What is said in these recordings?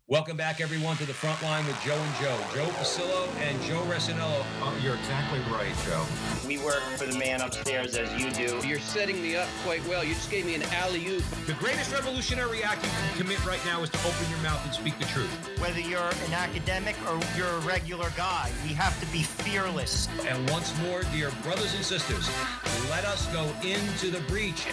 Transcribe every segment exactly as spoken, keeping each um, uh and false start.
Welcome back, everyone, to the front line with Joe and Joe. Joe Pasillo and Joe Resinello. Oh, you're exactly right, Joe. We work for the man upstairs as you do. You're setting me up quite well. You just gave me an alley-oop. The greatest revolutionary act you can commit right now is to open your mouth and speak the truth. Whether you're an academic or you're a regular guy, we have to be fearless. And once more, dear brothers and sisters, let us go into the breach.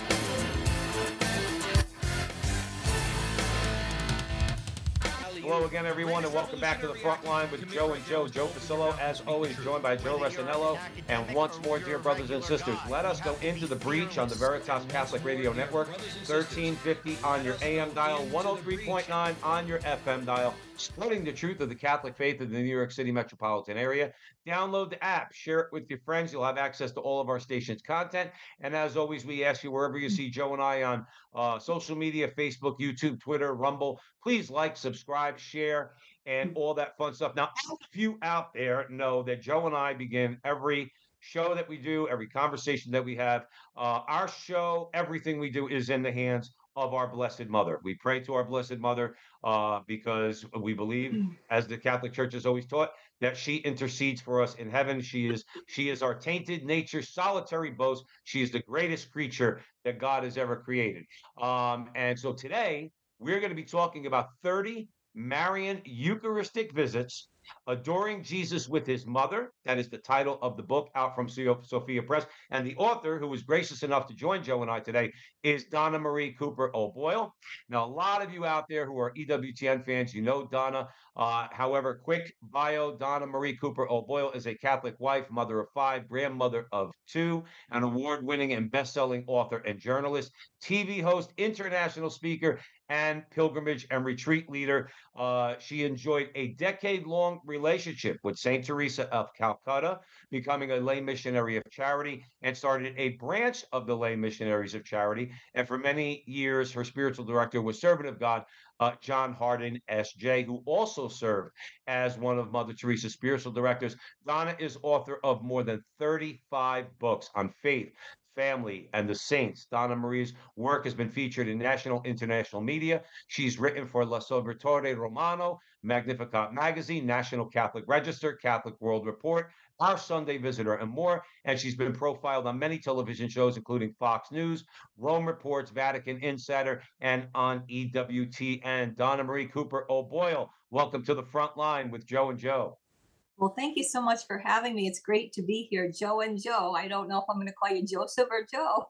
Hello again, everyone, and welcome back to the front line with Joe and Joe. Joe Pasillo, as always, joined by Joe Resinello. And once more, dear brothers and sisters, let us go into the breach on the Veritas Catholic Radio Network, thirteen fifty on your A M dial, one oh three point nine on your F M dial, spreading the truth of the Catholic faith in the New York City metropolitan area. Download the app, share it with your friends. You'll have access to all of our station's content. And as always, we ask you, wherever you see Joe and I on uh, social media, Facebook, YouTube, Twitter, Rumble, please like, subscribe, share, and all that fun stuff. Now, all of you out there know that Joe and I begin every show that we do, every conversation that we have. Uh, our show, everything we do is in the hands of our Blessed Mother. We pray to our Blessed Mother uh, because we believe, as the Catholic Church has always taught, that she intercedes for us in heaven. She is she is our tainted nature, solitary boast. She is the greatest creature that God has ever created. Um, and so today, we're going to be talking about thirty Marian Eucharistic visits, adoring Jesus with his mother. That is the title of the book, out from Sophia Press. And the author, who was gracious enough to join Joe and I today, is Donna Marie Cooper O'Boyle. Now, a lot of you out there who are E W T N fans, you know Donna. Uh, however, quick bio, Donna Marie Cooper O'Boyle is a Catholic wife, mother of five, grandmother of two, an award-winning and best-selling author and journalist, T V host, international speaker, and pilgrimage and retreat leader. Uh, she enjoyed a decade-long relationship with Saint Teresa of Calcutta, becoming a lay missionary of charity, and started a branch of the Lay Missionaries of Charity. And for many years, her spiritual director was servant of God, uh, John Hardin, S J, who also served as one of Mother Teresa's spiritual directors. Donna is author of more than thirty-five books on faith, family, and the saints. Donna Marie's work has been featured in national, international media. She's written for L'Osservatore Romano, Magnificat Magazine, National Catholic Register, Catholic World Report, Our Sunday Visitor, and more. And she's been profiled on many television shows, including Fox News, Rome Reports, Vatican Insider, and on E W T N. Donna Marie Cooper O'Boyle, welcome to the front line with Joe and Joe. Well, thank you so much for having me. It's great to be here. Joe and Joe. I don't know if I'm going to call you Joseph or Joe.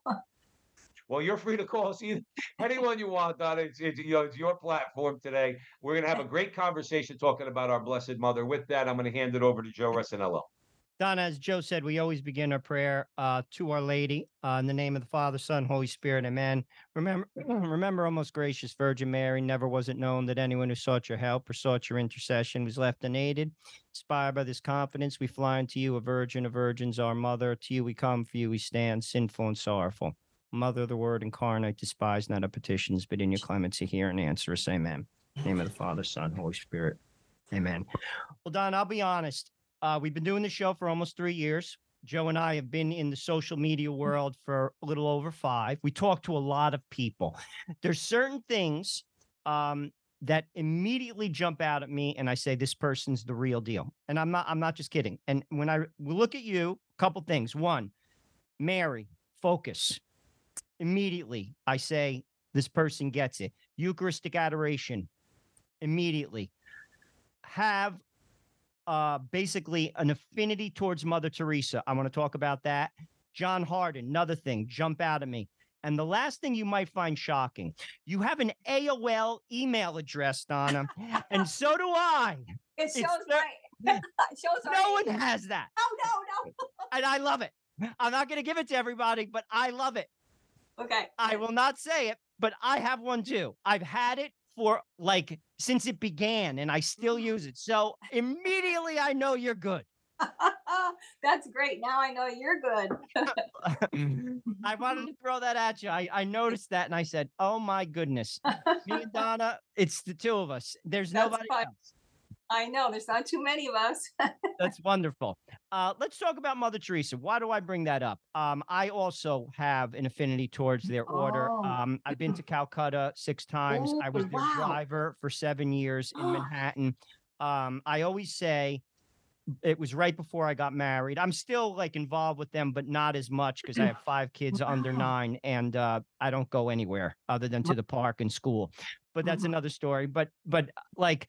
Well, you're free to call us either, anyone you want, Donna. It's, it's, you know, it's your platform today. We're going to have a great conversation talking about our Blessed Mother. With that, I'm going to hand it over to Joe Resinello. Donna, as Joe said, we always begin our prayer uh, to Our Lady uh, in the name of the Father, Son, Holy Spirit. Amen. Remember, remember, O most gracious Virgin Mary, never was it known that anyone who sought your help or sought your intercession was left unaided. Inspired by this confidence, we fly unto you, a virgin of virgins, our mother. To you we come, for you we stand, sinful and sorrowful. Mother of the Word incarnate, despise not our petitions, but in your clemency hear and answer us. Amen. In the name of the Father, Son, Holy Spirit. Amen. Well, Don, I'll be honest. Uh, we've been doing the show for almost three years. Joe and I have been in the social media world for a little over five. We talk to a lot of people. There's certain things um, that immediately jump out at me, and I say, this person's the real deal. And I'm not, I'm not just kidding. And when I look at you, a couple things. One, Mary, focus. Immediately, I say, this person gets it. Eucharistic adoration. Immediately. Have Uh, basically an affinity towards Mother Teresa. I want to talk about that. John Hardin, another thing, jump out at me. And the last thing you might find shocking, you have an A O L email address, Donna, and so do I. It shows It's my, it shows our no one age. has that. No, no, no. And I love it. I'm not going to give it to everybody, but I love it. Okay. I will not say it, but I have one too. I've had it for like since it began, and I still use it. So immediately I know you're good. That's great. Now I know you're good. I wanted to throw that at you. I, I noticed that and I said, oh my goodness. Me and Donna, it's the two of us. There's That's nobody fine. else. I know there's not too many of us. That's wonderful. Uh, let's talk about Mother Teresa. Why do I bring that up? Um, I also have an affinity towards their order. Oh, Um, I've been to Calcutta six times. oh, I was their wow. driver for seven years in Manhattan. Um, I always say it was right before I got married. I'm still like involved with them, but not as much because I have five kids under Wow. nine, and uh, I don't go anywhere other than to the park and school. But that's Mhm. another story. But but like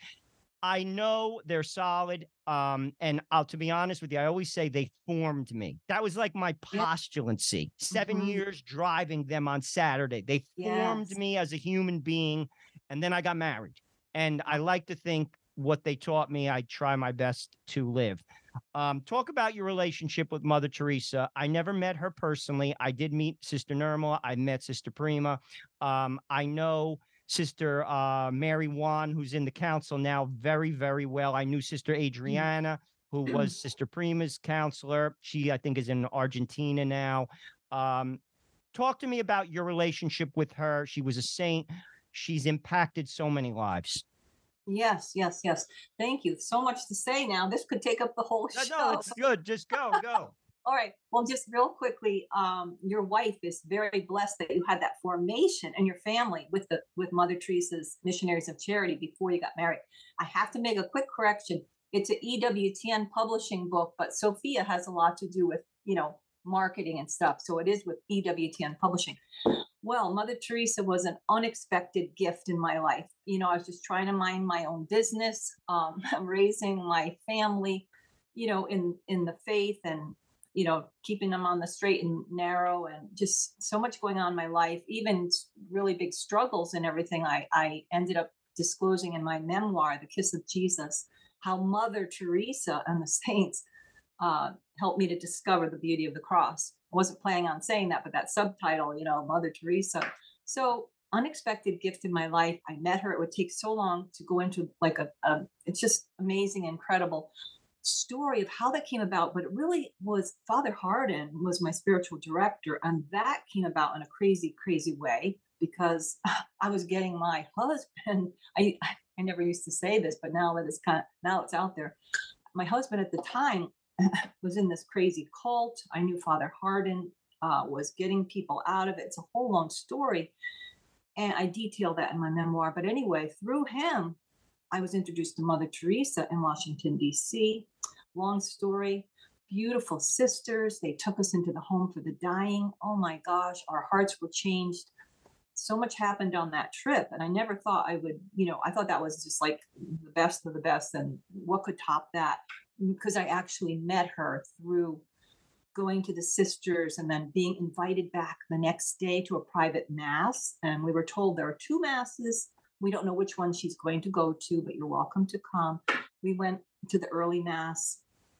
I know they're solid. Um, and I'll to be honest with you, I always say they formed me. That was like my Yeah. postulancy. Seven Mhm. years driving them on Saturday. They formed Yes. me as a human being, and then I got married. And I like to think what they taught me, I try my best to live. Um, talk about your relationship with Mother Teresa. I never met her personally. I did meet Sister Nirmala. I met Sister Prima. Um, I know Sister uh, Mary Wan, who's in the council now, very, very well. I knew Sister Adriana, who was Sister Prima's counselor. She, I think, is in Argentina now. Um, talk to me about your relationship with her. She was a saint. She's impacted so many lives. Yes, yes, yes. Thank you. So much to say now. This could take up the whole No, show. no, it's good. Just go, go. All right. Well, just real quickly, um, your wife is very blessed that you had that formation in your family with the with Mother Teresa's Missionaries of Charity before you got married. I have to make a quick correction. It's an E W T N publishing book, but Sophia has a lot to do with, you know, marketing and stuff. So it is with E W T N publishing. Well, Mother Teresa was an unexpected gift in my life. You know, I was just trying to mind my own business, um, raising my family, you know, in in the faith and you know keeping them on the straight and narrow, and just so much going on in my life, even really big struggles and everything. I I ended up disclosing in my memoir, The Kiss of Jesus, how Mother Teresa and the saints uh, helped me to discover the beauty of the cross. I wasn't planning on saying that, but that subtitle, you know, Mother Teresa. So unexpected gift in my life. I met her. It would take so long to go into like a, a it's just amazing, incredible story of how that came about. But it really was Father Hardin was my spiritual director, and that came about in a crazy, crazy way because I was getting my husband. I I never used to say this, but now that it's kind of now it's out there. My husband at the time was in this crazy cult. I knew Father Hardin uh, was getting people out of it. It's a whole long story. And I detail that in my memoir. But anyway, through him, I was introduced to Mother Teresa in Washington, D C. Long story. Beautiful sisters. They took us into the home for the dying. Oh my gosh, our hearts were changed. So much happened on that trip. And I never thought I would, you know, I thought that was just like the best of the best. And what could top that? Because I actually met her through going to the sisters and then being invited back the next day to a private mass. And we were told there are two masses. We don't know which one she's going to go to, but you're welcome to come. We went to the early mass.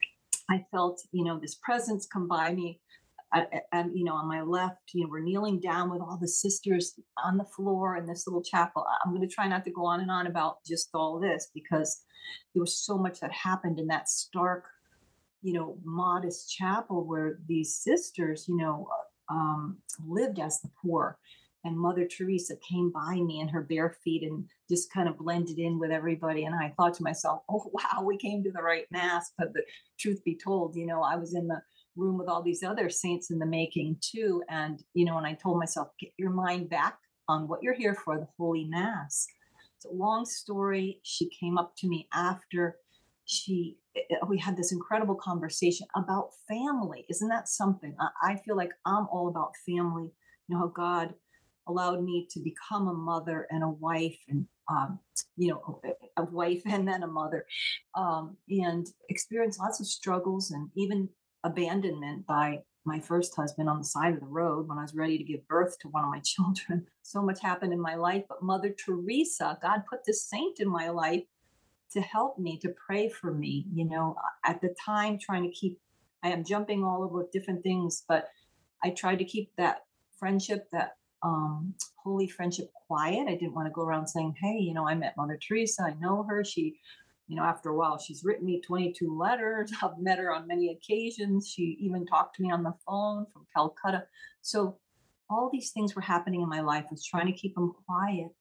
I felt, you know, this presence come by me. And, you know, on my left, you know, we're kneeling down with all the sisters on the floor in this little chapel. I'm going to try not to go on and on about just all this because there was so much that happened in that stark, you know, modest chapel where these sisters, you know, um, lived as the poor. And Mother Teresa came by me in her bare feet and just kind of blended in with everybody. And I thought to myself, oh, wow, we came to the right mass. But the truth be told, you know, I was in the room with all these other saints in the making too. And, you know, and I told myself, get your mind back on what you're here for, the Holy Mass. So long story, she came up to me after she, we had this incredible conversation about family. Isn't that something? I, I feel like I'm all about family. You know, how God allowed me to become a mother and a wife and, um, you know, a, a wife and then a mother, um, and experience lots of struggles and even abandonment by my first husband on the side of the road when I was ready to give birth to one of my children. So much happened in my life, but Mother Teresa, God put this saint in my life to help me, to pray for me, you know, at the time trying to keep, I am jumping all over with different things, but I tried to keep that friendship, that um, holy friendship quiet. I didn't want to go around saying, hey, you know, I met Mother Teresa. I know her. She, you know, after a while, she's written me twenty-two letters. I've met her on many occasions. She even talked to me on the phone from Calcutta. So all these things were happening in my life. I was trying to keep them quiet.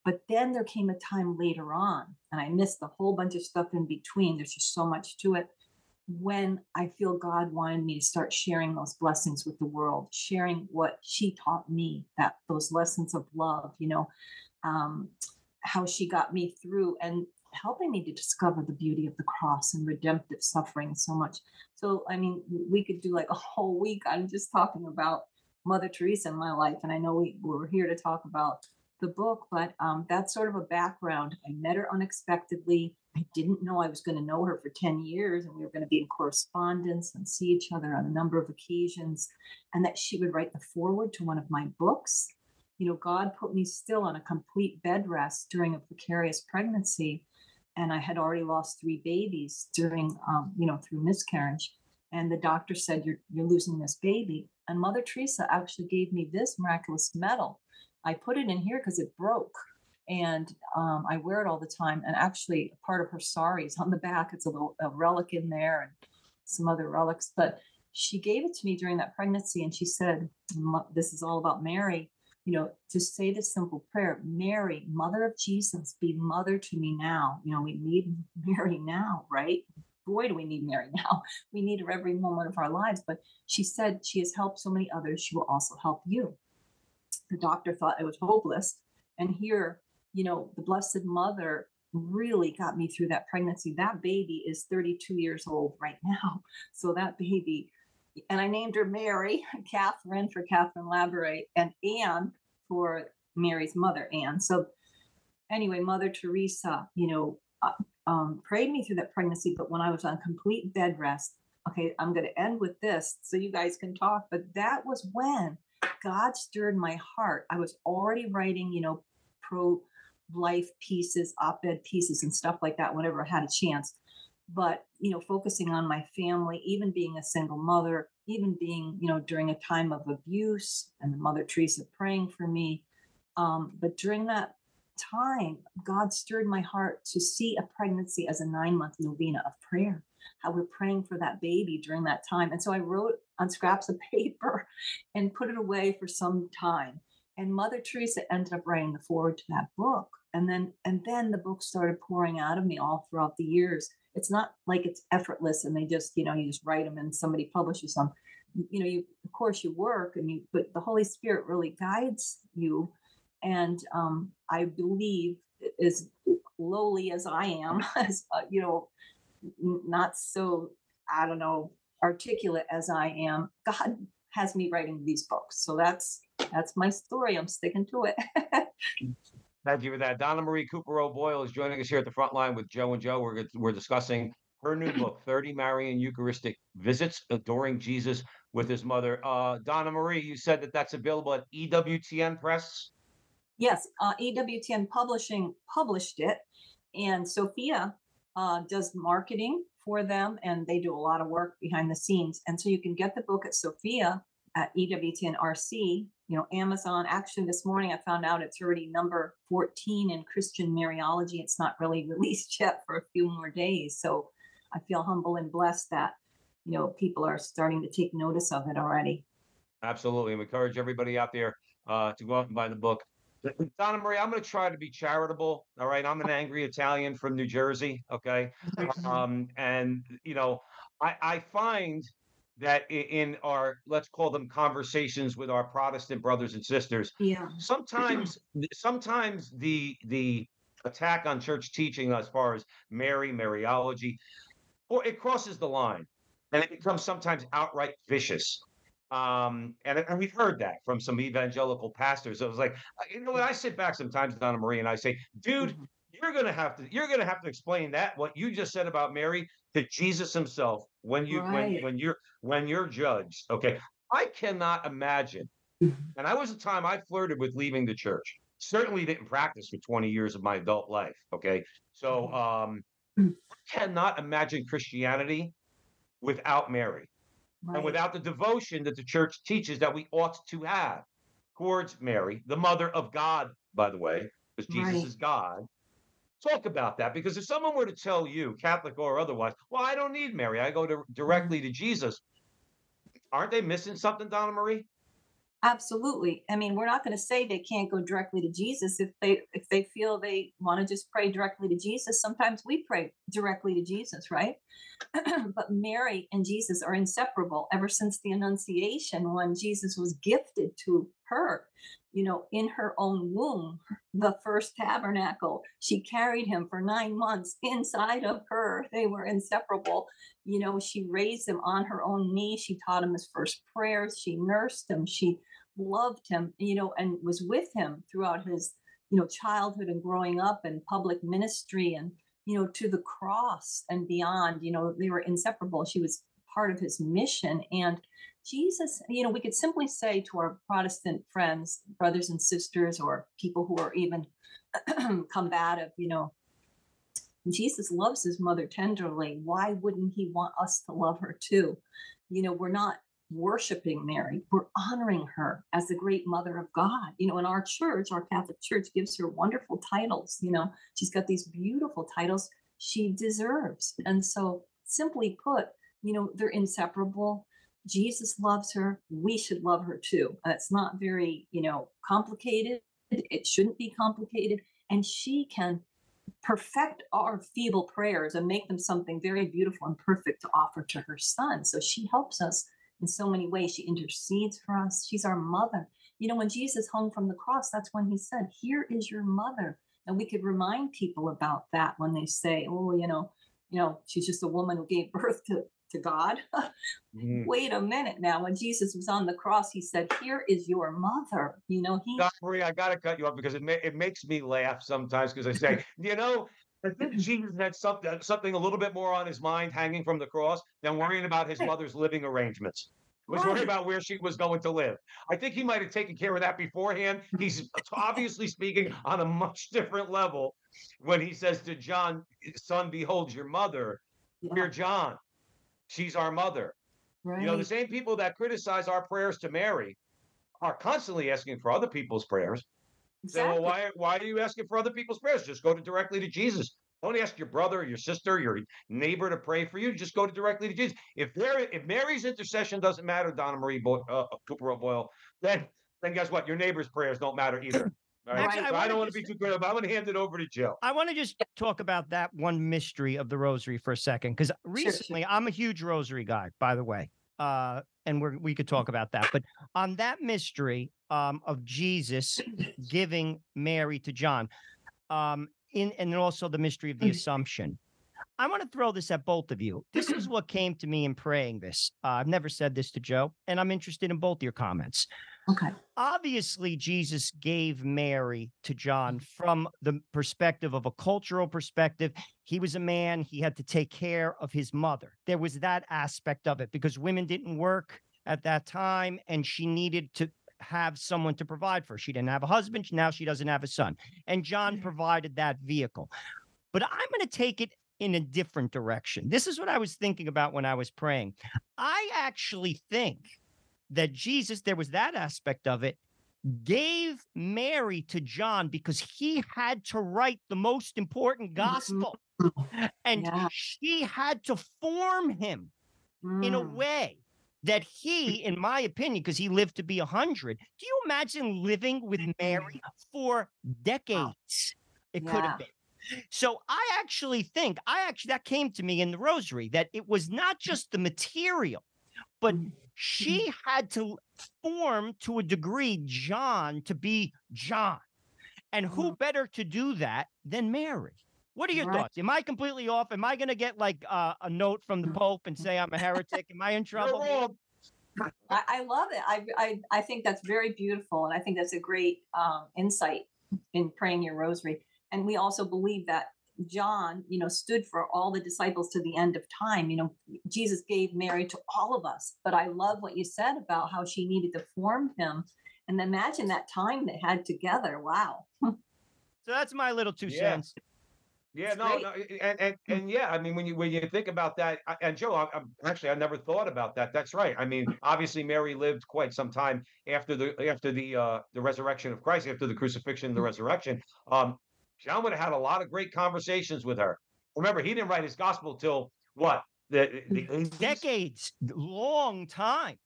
But then there came a time later on, and I missed a whole bunch of stuff in between. There's just so much to it. When I feel God wanted me to start sharing those blessings with the world, sharing what she taught me, that those lessons of love, you know, um, how she got me through and helping me to discover the beauty of the cross and redemptive suffering so much. So, I mean, we could do like a whole week on just talking about Mother Teresa in my life. And I know we were here to talk about the book, but um, that's sort of a background. I met her unexpectedly. I didn't know I was going to know her for ten years, and we were going to be in correspondence and see each other on a number of occasions, and that she would write the foreword to one of my books. You know, God put me still on a complete bed rest during a precarious pregnancy, and I had already lost three babies during, um, you know, through miscarriage. And the doctor said, you're, you're losing this baby. And Mother Teresa actually gave me this miraculous medal. I put it in here because it broke. And um, I wear it all the time. And actually, part of her saris on the back, it's a little a relic in there and some other relics. But she gave it to me during that pregnancy. And she said, this is all about Mary. You know, to say this simple prayer, Mary, Mother of Jesus, be mother to me now. You know, we need Mary now, right? Boy, do we need Mary now. We need her every moment of our lives. But she said she has helped so many others. She will also help you. The doctor thought it was hopeless. And here, you know, the Blessed Mother really got me through that pregnancy. That baby is thirty-two years old right now. So that baby, and I named her Mary, Catherine for Catherine Labouré, and Anne for Mary's mother, Anne. So anyway, Mother Teresa, you know, uh, um, prayed me through that pregnancy. But when I was on complete bed rest, okay, I'm going to end with this so you guys can talk. But that was when God stirred my heart. I was already writing, you know, pro-life pieces, op-ed pieces and stuff like that whenever I had a chance. But, you know, focusing on my family, even being a single mother, even being, you know, during a time of abuse and Mother Teresa praying for me. Um, but during that time, God stirred my heart to see a pregnancy as a nine-month novena of prayer, how we're praying for that baby during that time. And so I wrote on scraps of paper and put it away for some time. And Mother Teresa ended up writing the foreword to that book. And then, and then the book started pouring out of me all throughout the years. It's not like it's effortless and they just, you know, you just write them and somebody publishes them. You know, you, of course you work and you, but the Holy Spirit really guides you. And um, I believe as lowly as I am, as, uh, you know, not so, I don't know, articulate as I am, God has me writing these books. So that's, that's my story. I'm sticking to it. Thank you for that. Donna Marie Cooper O'Boyle is joining us here at the front line with Joe and Joe. We're, we're discussing her new book, thirty Marian Eucharistic Visits, Adoring Jesus with His Mother. Uh, Donna Marie, you said that that's available at E W T N Press? Yes, uh, E W T N Publishing published it. And Sophia uh, does marketing for them, and they do a lot of work behind the scenes. And so you can get the book at Sophia at E W T N R C, you know, Amazon. Actually, this morning I found out it's already number fourteen in Christian Mariology. It's not really released yet for a few more days. So I feel humble and blessed that, you know, people are starting to take notice of it already. Absolutely. We encourage everybody out there uh, to go out and buy the book. Donna Marie, I'm going to try to be charitable. All right. I'm an angry Italian from New Jersey. Okay. Um, and, you know, I, I find that in our, let's call them conversations with our Protestant brothers and sisters, Yeah. sometimes, sometimes the, the attack on church teaching as far as Mary, Mariology, or it crosses the line and it becomes sometimes outright vicious. Um, and, and we've heard that from some evangelical pastors. I was like, you know what? I sit back sometimes, Donna Marie, and I say, dude, Mhm. you're gonna have to, you're gonna have to explain that what you just said about Mary to Jesus himself when you, when, Right. when you're, when you're judged. Okay, I cannot imagine. Mhm. And I was a time I flirted with leaving the church. Certainly didn't practice for twenty years of my adult life. Okay, so um, Mhm. I cannot imagine Christianity without Mary. And Right. without the devotion that the church teaches that we ought to have towards Mary, the mother of God, by the way, because Jesus Right. is God. Talk about that, because if someone were to tell you, Catholic or otherwise, well, I don't need Mary, I go to, Mhm. directly to Jesus, aren't they missing something, Donna Marie? Absolutely. I mean, we're not going to say they can't go directly to Jesus if they if they feel they want to just pray directly to Jesus. Sometimes we pray directly to Jesus, right? But Mary and Jesus are inseparable ever since the Annunciation, when Jesus was gifted to her, you know, in her own womb, the first tabernacle. She carried him for nine months inside of her. They were inseparable. You know, she raised him on her own knee. She taught him his first prayers. She nursed him. She loved him, you know, and was with him throughout his, you know, childhood and growing up and public ministry and, you know, to the cross and beyond. You know, they were inseparable. She was part of his mission. And Jesus, you know, we could simply say to our Protestant friends, brothers and sisters, or people who are even combative, you know, Jesus loves his mother tenderly. Why wouldn't he want us to love her too? You know, we're not worshiping Mary, we're honoring her as the great mother of God. You know, in our church, our Catholic Church gives her wonderful titles. You know, she's got these beautiful titles she deserves. And so, simply put, you know, they're inseparable. Jesus loves her. We should love her too. And it's not very, you know, complicated. It shouldn't be complicated. And she can perfect our feeble prayers and make them something very beautiful and perfect to offer to her son. So she helps us in so many ways. She intercedes for us. She's our mother. You know, when Jesus hung from the cross, that's when he said, "Here is your mother." And we could remind people about that when they say, "Oh, you know, you know, she's just a woman who gave birth to, to God." Mm. Wait a minute now. When Jesus was on the cross, he said, "Here is your mother." You know, he. Doc Marie, I got to cut you off because it ma- it makes me laugh sometimes because I say, you know, I think Jesus had something something a little bit more on his mind hanging from the cross than worrying about his mother's living arrangements. He was worried about where she was going to live. I think he might have taken care of that beforehand. He's obviously speaking on a much different level when he says to John, "Son, behold your mother." Yeah. Dear John, she's our mother. Right. You know, the same people that criticize our prayers to Mary are constantly asking for other people's prayers. Exactly. Say, well, why, why are you asking for other people's prayers? Just go to directly to Jesus. Don't ask your brother, your sister, your neighbor to pray for you. Just go to directly to Jesus. If there, if Mary's intercession doesn't matter, Donna Marie Bo- uh, Cooper O'Boyle, then then guess what? Your neighbor's prayers don't matter either. All right? Actually, so I, I don't want to be too good, but I'm going to hand it over to Joe. I want to just talk about that one mystery of the rosary for a second, because recently sure, sure. I'm a huge rosary guy, by the way. Uh, and we we could talk about that. But on that mystery um, of Jesus giving Mary to John, um, in and also the mystery of the Assumption, I want to throw this at both of you. This is what came to me in praying this. Uh, I've never said this to Joe, and I'm interested in both your comments. Okay. Obviously, Jesus gave Mary to John from the perspective of a cultural perspective. He was a man. He had to take care of his mother. There was that aspect of it because women didn't work at that time, and she needed to have someone to provide for her. She didn't have a husband. Now she doesn't have a son. And John provided that vehicle. But I'm going to take it in a different direction. This is what I was thinking about when I was praying. I actually think that Jesus, there was that aspect of it, gave Mary to John because he had to write the most important gospel. And yeah. she had to form him mm. in a way that he, in my opinion, because he lived to be a hundred, do you imagine living with Mary for decades? It yeah. could have been. So I actually think, I actually, that came to me in the rosary, that it was not just the material, but she had to form to a degree John to be John. And who better to do that than Mary? What are your right. thoughts? Am I completely off? Am I going to get like uh, a note from the Pope and say I'm a heretic? Am I in trouble? I, I love it. I, I I think that's very beautiful. And I think that's a great um, insight in praying your rosary. And we also believe that John, you know, stood for all the disciples to the end of time. You know, Jesus gave Mary to all of us. But I love what you said about how she needed to form him. And imagine that time they had together. Wow. So that's my little two yeah. cents. Yeah, no, no, and, and and yeah, I mean, when you when you think about that, and Joe, I, I'm actually I never thought about that. That's right. I mean, obviously, Mary lived quite some time after the after the uh, the resurrection of Christ, after the crucifixion, and the resurrection. Um, John would have had a lot of great conversations with her. Remember, he didn't write his gospel till what? The, the decades, long time.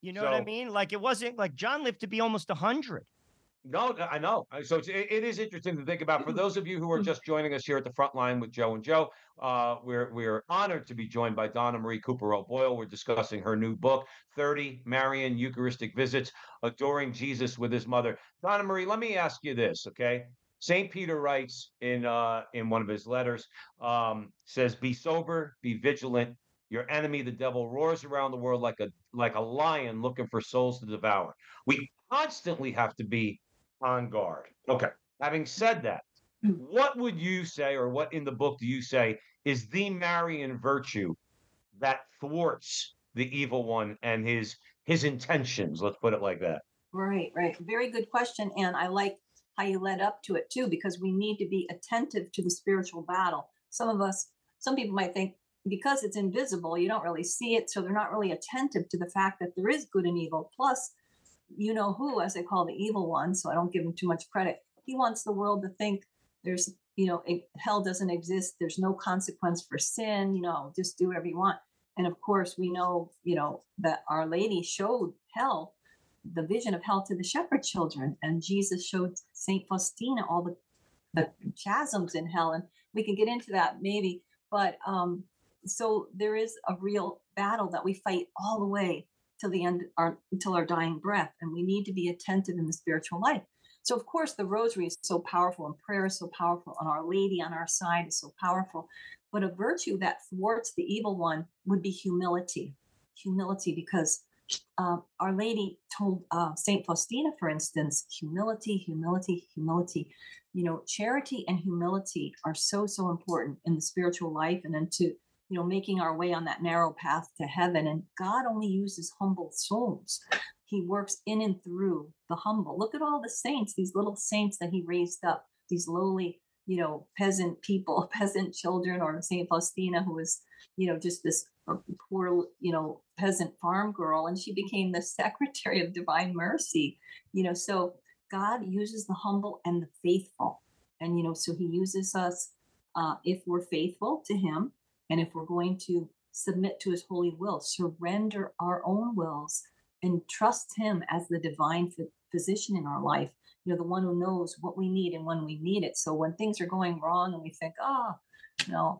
You know what I So- mean? Like it wasn't like John lived to be almost a hundred. No, I know. Uh, So it's, it, it is interesting to think about. For those of you who are just joining us here at the front line with Joe and Joe, uh, we're we're honored to be joined by Donna Marie Cooper O'Boyle. We're discussing her new book, thirty Marian Eucharistic Visits, Adoring Jesus with His Mother. Donna Marie, let me ask you this, okay? Saint Peter writes in uh, in one of his letters, um, says, "Be sober, be vigilant. Your enemy, the devil, roars around the world like a like a lion looking for souls to devour." We constantly have to be on guard. Okay. Having said that, what would you say, or what in the book do you say is the Marian virtue that thwarts the evil one and his his intentions? Let's put it like that. Right, right. Very good question. And I like how you led up to it too, because we need to be attentive to the spiritual battle. Some of us, some people might think because it's invisible, you don't really see it. So they're not really attentive to the fact that there is good and evil. Plus, you know who, as I call the evil one, so I don't give him too much credit. He wants the world to think there's, you know, it, hell doesn't exist. There's no consequence for sin, you know, just do whatever you want. And of course, we know, you know, that Our Lady showed hell, the vision of hell to the shepherd children. And Jesus showed Saint Faustina all the, the chasms in hell. And we can get into that maybe. But um, so there is a real battle that we fight all the way till the end, our until our dying breath, and we need to be attentive in the spiritual life. So, of course, the Rosary is so powerful, and prayer is so powerful, and Our Lady on our side is so powerful. But a virtue that thwarts the evil one would be humility. Humility, because uh, Our Lady told uh, Saint Faustina, for instance, humility, humility, humility. You know, charity and humility are so so important in the spiritual life, and then to you know, making our way on that narrow path to heaven. And God only uses humble souls. He works in and through the humble. Look at all the saints, these little saints that he raised up, these lowly, you know, peasant people, peasant children, or Saint Faustina, who was, you know, just this poor, you know, peasant farm girl. And she became the secretary of Divine Mercy, you know, so God uses the humble and the faithful. And, you know, so he uses us uh, if we're faithful to him. And if we're going to submit to his holy will, surrender our own wills and trust him as the divine physician in our life, you know, the one who knows what we need and when we need it. So when things are going wrong and we think, oh, no,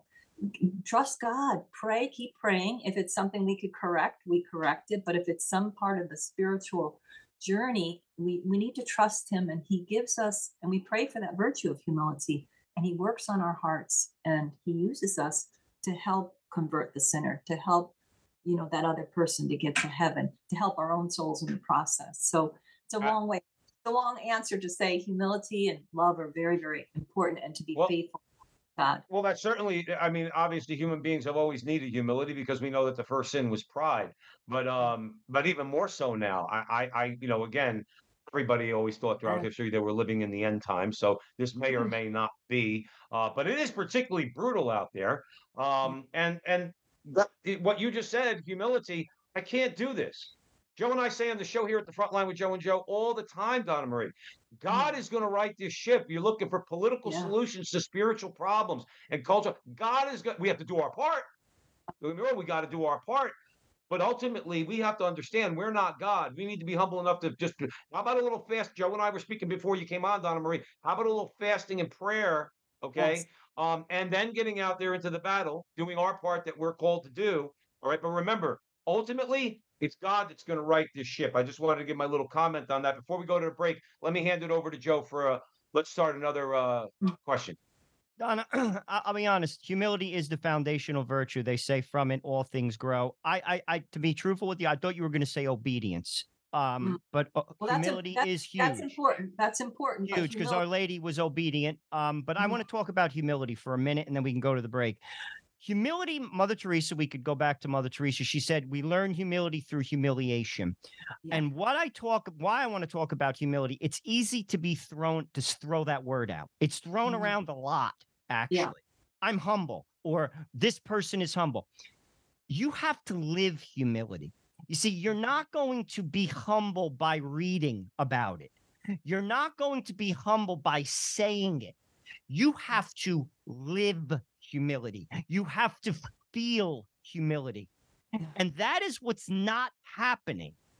trust God, pray, keep praying. If it's something we could correct, we correct it. But if it's some part of the spiritual journey, we, we need to trust him, and he gives us, and we pray for that virtue of humility, and he works on our hearts, and he uses us to help convert the sinner, to help, you know, that other person to get to heaven, to help our own souls in the process. So it's a Uh, long way, it's a long answer to say humility and love are very, very important, and to be Well- faithful to God. Well, that's certainly, I mean, obviously human beings have always needed humility because we know that the first sin was pride. But um, but even more so now. I, I, I you know, again, everybody always thought throughout Right. history they were living in the end times. So this may or may not be, uh, but it is particularly brutal out there. Um, and and that, it- what you just said, humility, I can't do this. Joe and I say on the show here at the front line with Joe and Joe all the time, Donna Marie, God is going to right this ship. You're looking for political Yeah. solutions to spiritual problems and culture. God is going. We have to do our part. Don't get me wrong, we got to do our part. But ultimately, we have to understand we're not God. We need to be humble enough to just. How about a little fast? Joe and I were speaking before you came on, Donna Marie. How about a little fasting and prayer? Okay, Yes. um, and then getting out there into the battle, doing our part that we're called to do. All right, but remember, ultimately, it's God that's going to right this ship. I just wanted to give my little comment on that before we go to the break. Let me hand it over to Joe for a. Let's start another uh, question. Donna, I- I'll be honest. Humility is the foundational virtue. They say from it all things grow. I, I, I to be truthful with you, I thought you were going to say obedience. Um, Mm. but uh, Well, that's a- humility that's- is huge. That's important. That's important. but Huge, because humil- Our Lady was obedient. Um, but I Mhm. want to talk about humility for a minute, and then we can go to the break. Humility, Mother Teresa, we could go back to Mother Teresa. She said, we learn humility through humiliation. Yeah. And what I talk, why I want to talk about humility, it's easy to be thrown, to s- throw that word out. It's thrown Mhm. around a lot, actually. I'm humble, or this person is humble. You have to live humility. You see, you're not going to be humble by reading about it. You're not going to be humble by saying it. You have to live humility. You have to feel humility. Yeah. And that is what's not happening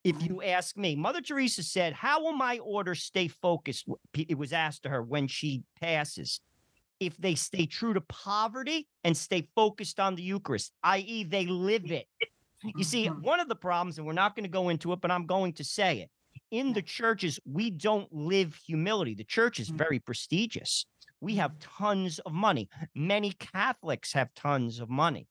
if you ask me. Mother Teresa said, how will my order stay focused? It was asked to her when she passes. If they stay true to poverty and stay focused on the Eucharist, that is they live it. You see, one of the problems, and we're not going to go into it, but I'm going to say it. In the churches, we don't live humility. The church is very prestigious. We have tons of money. Many Catholics have tons of money.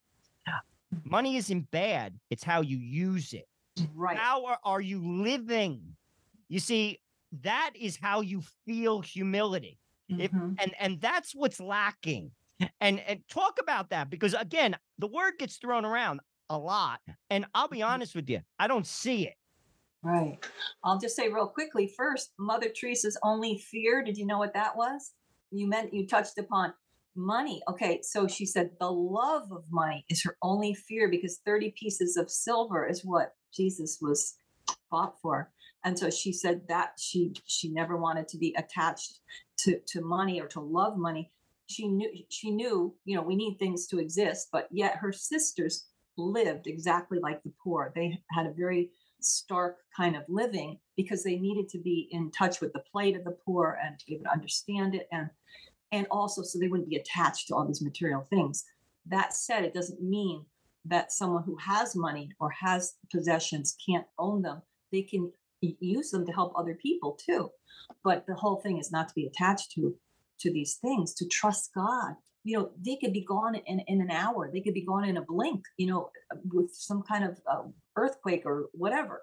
Money isn't bad. It's how you use it. Right. How are, are you living? You see, that is how you feel humility. If, Mm-hmm. and, and that's what's lacking. And, and talk about that, because, again, the word gets thrown around a lot. And I'll be honest with you, I don't see it. Right. I'll just say real quickly first, Mother Teresa's only fear, did you know what that was? You meant you touched upon money. Okay, so she said the love of money is her only fear, because thirty pieces of silver is what Jesus was bought for. And so she said that she she never wanted to be attached to, to money or to love money. She knew she knew, you know, we need things to exist, but yet her sisters lived exactly like the poor. They had a very stark kind of living because they needed to be in touch with the plight of the poor and to be able to understand it, and and also so they wouldn't be attached to all these material things. That said, it doesn't mean that someone who has money or has possessions can't own them. They can use them to help other people too. But the whole thing is not to be attached to to these things, to trust God. You know, they could be gone in, in an hour. They could be gone in a blink, you know, with some kind of uh, earthquake or whatever,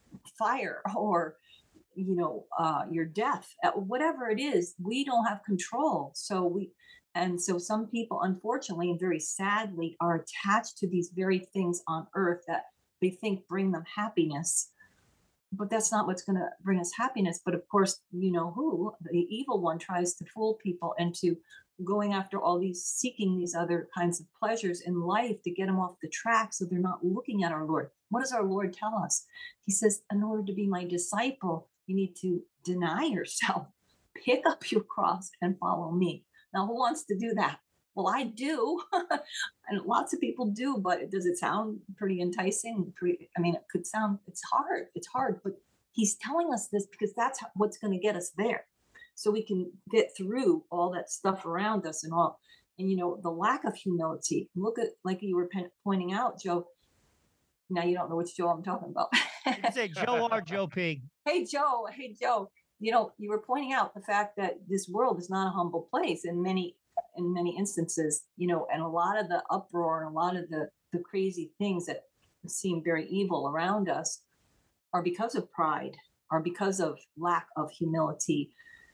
fire or, you know, uh, your death, uh, whatever it is, we don't have control. So we, and so some people, unfortunately, and very sadly, are attached to these very things on earth that they think bring them happiness. But that's not what's going to bring us happiness. But of course, you know who, the evil one tries to fool people into going after all these, seeking these other kinds of pleasures in life to get them off the track so they're not looking at our Lord. What does our Lord tell us? He says, in order to be my disciple, you need to deny yourself, pick up your cross and follow me. Now, who wants to do that? Well, I do. And lots of people do, but does it sound pretty enticing? Pretty, I mean, it could sound, it's hard. It's hard, but he's telling us this because that's how, what's going to get us there. So we can get through all that stuff around us and all. And, you know, the lack of humility. Look at, like you were pointing out, Joe. Now you don't know which Joe I'm talking about. You can say Joe or Joe Pig. Hey, Joe. Hey, Joe. You know, you were pointing out the fact that this world is not a humble place in many in many instances, you know, and a lot of the uproar and a lot of the, the crazy things that seem very evil around us are because of pride, are because of lack of humility.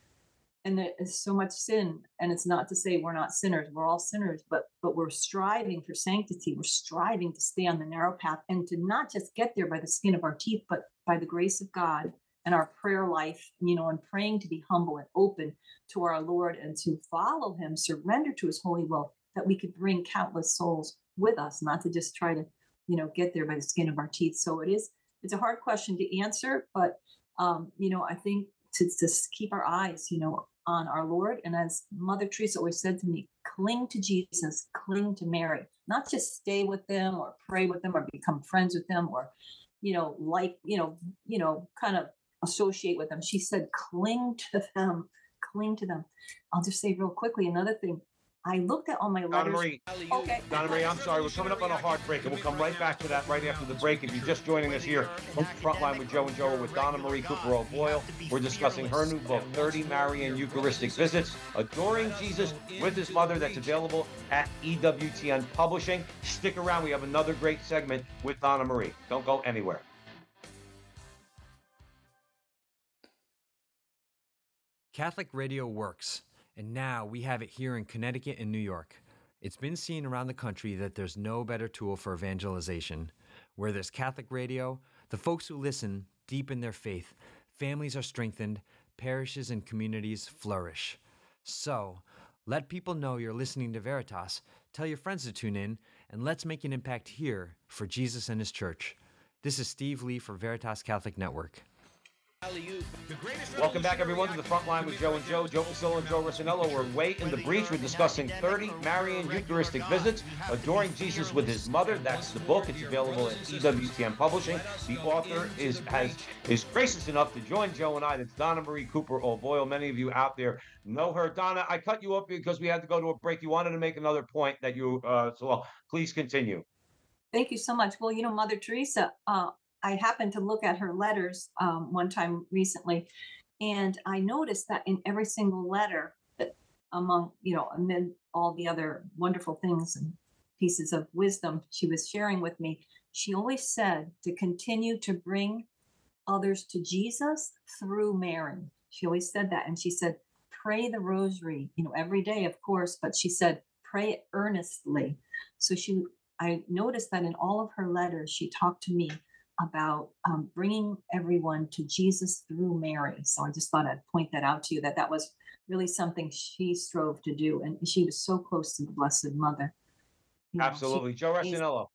And there is so much sin. And it's not to say we're not sinners. We're all sinners, but but we're striving for sanctity. We're striving to stay on the narrow path and to not just get there by the skin of our teeth, but by the grace of God and our prayer life, you know, and praying to be humble and open to our Lord and to follow him, surrender to his holy will, that we could bring countless souls with us, not to just try to, you know, get there by the skin of our teeth. So it is, it's a hard question to answer, but, um, you know, I think to, to keep our eyes, you know, on our Lord. And as Mother Teresa always said to me, cling to Jesus, cling to Mary, not just stay with them or pray with them or become friends with them or, you know, like, you know, you know, kind of associate with them. She said, cling to them, cling to them. I'll just say real quickly, another thing. I looked at all my Donna letters. Marie, Okay. Donna Marie, I'm sorry. We're coming up on a hard break, and we'll come right back to that right after the break. If you're just joining us here on Frontline with Joe and Joe with Donna Marie Cooper O'Boyle, we're discussing her new book, thirty Marian Eucharistic Visits, Adoring Jesus with His Mother, that's available at E W T N Publishing. Stick around. We have another great segment with Donna Marie. Don't go anywhere. Catholic radio works, and now we have it here in Connecticut and New York. It's been seen around the country that there's no better tool for evangelization. Where there's Catholic radio, the folks who listen deepen their faith, families are strengthened, parishes and communities flourish. So, let people know you're listening to Veritas, tell your friends to tune in, and let's make an impact here for Jesus and His Church. This is Steve Lee for Veritas Catholic Network. Welcome back, everyone, to the front line with Joe and Joe. Joe Pasillo and Joe Rossinello. We're way in the breach. We're discussing thirty Marian Eucharistic visits, adoring Jesus with his mother. That's the book. It's available at E W T M Publishing. The author is has is gracious enough to join Joe and I. That's Donna Marie Cooper O'Boyle. Many of you out there know her. Donna, I cut you up because we had to go to a break. You wanted to make another point that you, uh, so well, please continue. Thank you so much. Well, you know, Mother Teresa, uh, I happened to look at her letters um, one time recently, and I noticed that in every single letter, that among, you know, amid all the other wonderful things and pieces of wisdom she was sharing with me, she always said to continue to bring others to Jesus through Mary. She always said that. And she said, pray the rosary, you know, every day, of course, but she said, pray it earnestly. So she, I noticed that in all of her letters, she talked to me about um, bringing everyone to Jesus through Mary. So I just thought I'd point that out to you, that that was really something she strove to do. And she was so close to the Blessed Mother. You know, Absolutely. she- Joe Rossinello.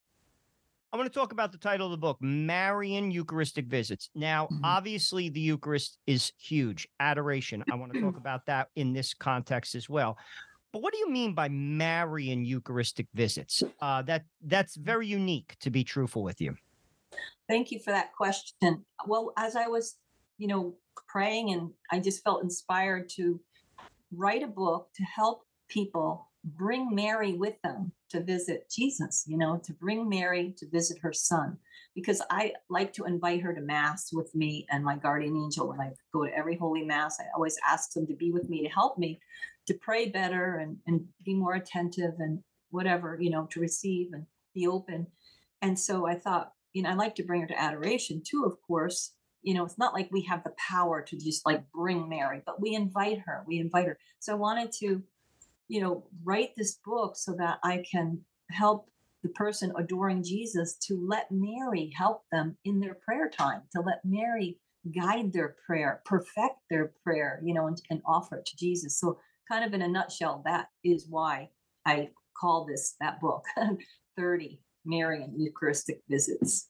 I want to talk about the title of the book, Marian Eucharistic Visits. Now, Mhm. obviously, the Eucharist is huge, adoration. I want to talk about that in this context as well. But what do you mean by Marian Eucharistic visits? Uh, that that's very unique, to be truthful with you. Thank you for that question. Well, as I was, you know, praying, and I just felt inspired to write a book to help people bring Mary with them to visit Jesus, you know, to bring Mary to visit her son, because I like to invite her to Mass with me and my guardian angel. When I go to every Holy Mass, I always ask them to be with me, to help me to pray better and, and be more attentive and whatever, you know, to receive and be open. And so I thought, you know, I like to bring her to adoration too, of course. You know, it's not like we have the power to just like bring Mary, but we invite her, we invite her. So I wanted to, you know, write this book so that I can help the person adoring Jesus to let Mary help them in their prayer time, to let Mary guide their prayer, perfect their prayer, you know, and, and offer it to Jesus. So kind of in a nutshell, that is why I call this, that book, thirty Marian Eucharistic Visits.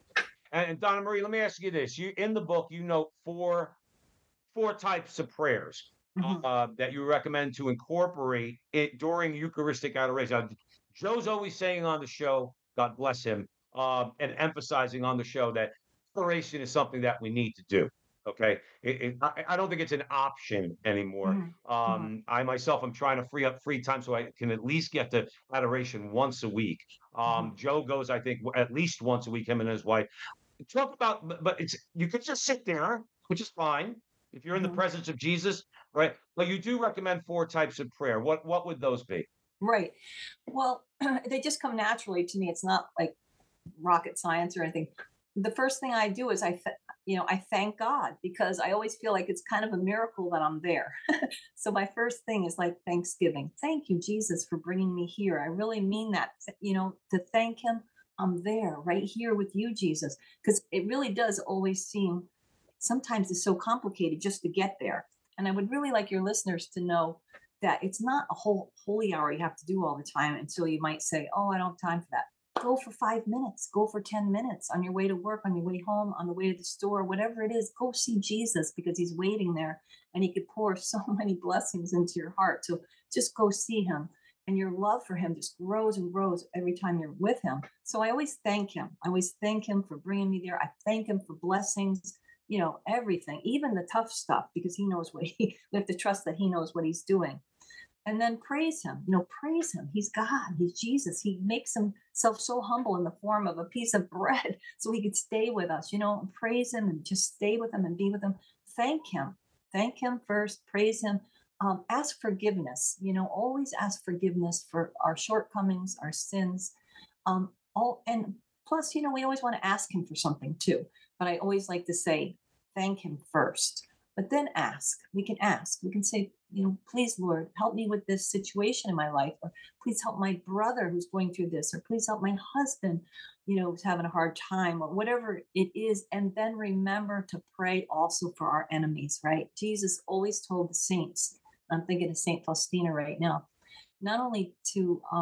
And Donna Marie, let me ask you this. You in the book, you note four four types of prayers Mhm. uh, that you recommend to incorporate it during Eucharistic adoration. Now, Joe's always saying on the show, God bless him, um, and emphasizing on the show that adoration is something that we need to do. Okay, it, it, I, I don't think it's an option anymore. Mhm. Um, I myself am trying to free up free time so I can at least get to adoration once a week. Um, Joe goes, I think, at least once a week, him and his wife. Talk about, but, but it's you could just sit there, which is fine if you're in the Mhm. presence of Jesus, right? But you do recommend four types of prayer. What what would those be? Right. Well, they just come naturally to me. It's not like rocket science or anything. The first thing I do is I, th- you know, I thank God, because I always feel like it's kind of a miracle that I'm there. So my first thing is like Thanksgiving. Thank you, Jesus, for bringing me here. I really mean that. You know, to thank Him. I'm there, right here with you, Jesus, because it really does always seem. Sometimes it's so complicated just to get there. And I would really like your listeners to know that it's not a whole holy hour you have to do all the time. And so you might say, oh, I don't have time for that. Go for five minutes, go for ten minutes on your way to work, on your way home, on the way to the store, whatever it is. Go see Jesus, because he's waiting there and he could pour so many blessings into your heart. So just go see him. And your love for him just grows and grows every time you're with him. So I always thank him. I always thank him for bringing me there. I thank him for blessings, you know, everything, even the tough stuff, because he knows what he, we have to trust that he knows what he's doing. And then praise him, you know, praise him. He's God, he's Jesus. He makes himself so humble in the form of a piece of bread so he could stay with us, you know, and praise him and just stay with him and be with him. Thank him. Thank him first, praise him. Um, ask forgiveness, you know, always ask forgiveness for our shortcomings, our sins. Um, all and plus, you know, we always want to ask him for something too. But I always like to say, thank him first, but then ask. We can ask. We can say, you know, please, Lord, help me with this situation in my life, or please help my brother who's going through this, or please help my husband, you know, who's having a hard time, or whatever it is. And then remember to pray also for our enemies, right? Jesus always told the saints, I'm thinking of Saint Faustina right now, not only to um,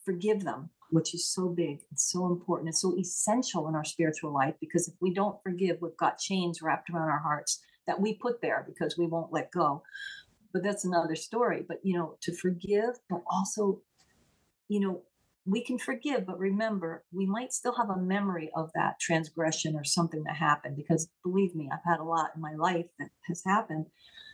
forgive them, which is so big. It's so important. It's so essential in our spiritual life, because if we don't forgive, we've got chains wrapped around our hearts that we put there because we won't let go. But that's another story. But, you know, to forgive, but also, you know, we can forgive, but remember, we might still have a memory of that transgression or something that happened, because believe me, I've had a lot in my life that has happened.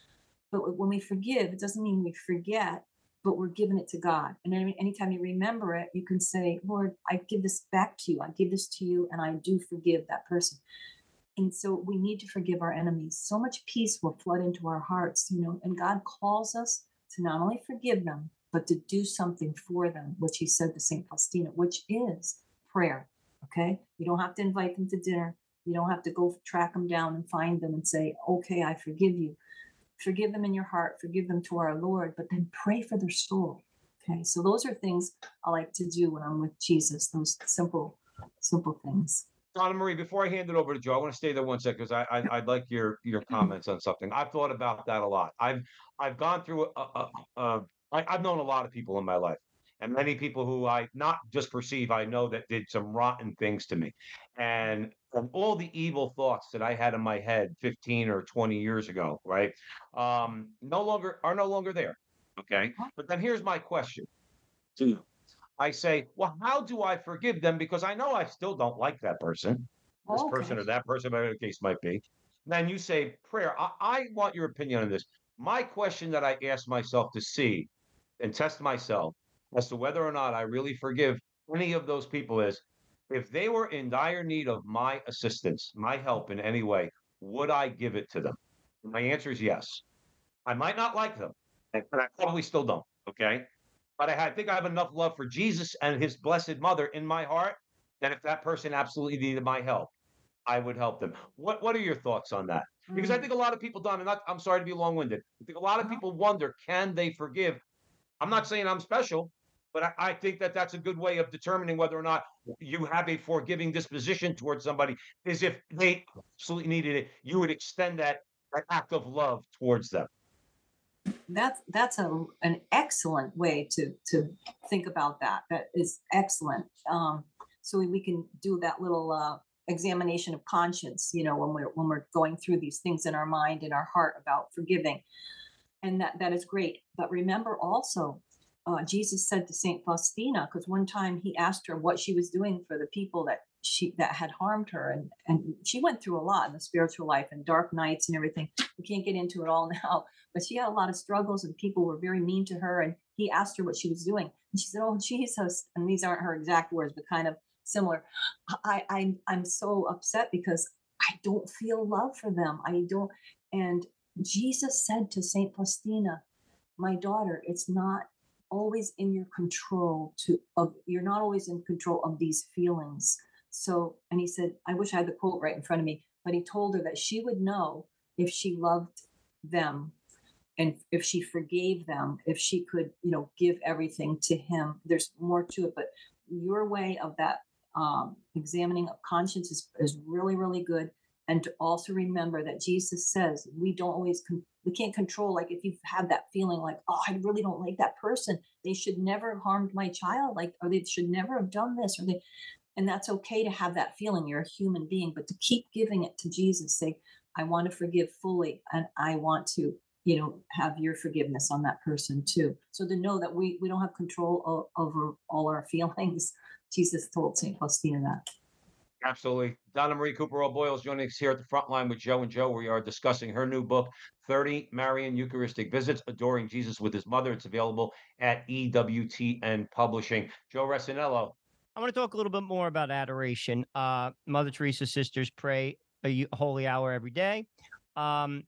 But when we forgive, it doesn't mean we forget, but we're giving it to God. And any, anytime you remember it, you can say, Lord, I give this back to you. I give this to you, and I do forgive that person. And so we need to forgive our enemies. So much peace will flood into our hearts, you know, and God calls us to not only forgive them, but to do something for them, which he said to Saint Faustina, which is prayer. Okay. You don't have to invite them to dinner. You don't have to go track them down and find them and say, okay, I forgive you. Forgive them in your heart, forgive them to our Lord, but then pray for their soul. Okay. So those are things I like to do when I'm with Jesus, those simple, simple things. Donna Marie, before I hand it over to Joe, I want to stay there one second because I, I I'd like your your comments on something. I've thought about that a lot. I've I've gone through a, a, a I, I've known a lot of people in my life, and many people who I not just perceive, I know that did some rotten things to me, and from all the evil thoughts that I had in my head fifteen or twenty years ago, right, um, no longer are no longer there. Okay, but then here's my question to you. I say, well, how do I forgive them? Because I know I still don't like that person, this Okay. person or that person, whatever the case might be. Then you say prayer. I, I want your opinion on this. My question that I ask myself to see and test myself as to whether or not I really forgive any of those people is, if they were in dire need of my assistance, my help in any way, would I give it to them? And my answer is yes. I might not like them, and I probably still don't. Okay. But I, I think I have enough love for Jesus and his blessed mother in my heart that if that person absolutely needed my help, I would help them. What What are your thoughts on that? Because I think a lot of people, Don, and not, I'm sorry to be long-winded. I think a lot of people wonder, can they forgive? I'm not saying I'm special, but I, I think that that's a good way of determining whether or not you have a forgiving disposition towards somebody. Is if they absolutely needed it, you would extend that, that act of love towards them. That's that's a an excellent way to to think about that. That is excellent. Um, so we can do that little uh, examination of conscience, you know, when we're when we're going through these things in our mind and our heart about forgiving, and that that is great. But remember also, uh, Jesus said to Saint Faustina, because one time he asked her what she was doing for the people that she that had harmed her, and and she went through a lot in the spiritual life and dark nights and everything. We can't get into it all now, but she had a lot of struggles and people were very mean to her. And he asked her what she was doing, and she said, "Oh Jesus," and these aren't her exact words, but kind of similar. I I'm I'm so upset because I don't feel love for them. I don't. And Jesus said to Saint Faustina, "My daughter, it's not always in your control to of you're not always in control of these feelings." So, and he said, I wish I had the quote right in front of me, but he told her that she would know if she loved them and if she forgave them, if she could, you know, give everything to him. There's more to it, but your way of that um, examining of conscience is, is really, really good. And to also remember that Jesus says we don't always, con- we can't control, like if you've had that feeling like, oh, I really don't like that person. They should never have harmed my child, like, or they should never have done this, or they, and that's okay to have that feeling. You're a human being, but to keep giving it to Jesus, say, I want to forgive fully. And I want to, you know, have your forgiveness on that person too. So to know that we, we don't have control o- over all our feelings. Jesus told Saint Faustina that. Absolutely. Donna Marie Cooper O'Boyle is joining us here at the front line with Joe and Joe. We are discussing her new book, thirty Marian Eucharistic Visits, Adoring Jesus with His Mother. It's available at E W T N Publishing. Joe Resinello. I want to talk a little bit more about adoration. Uh, Mother Teresa's sisters pray a holy hour every day. Um,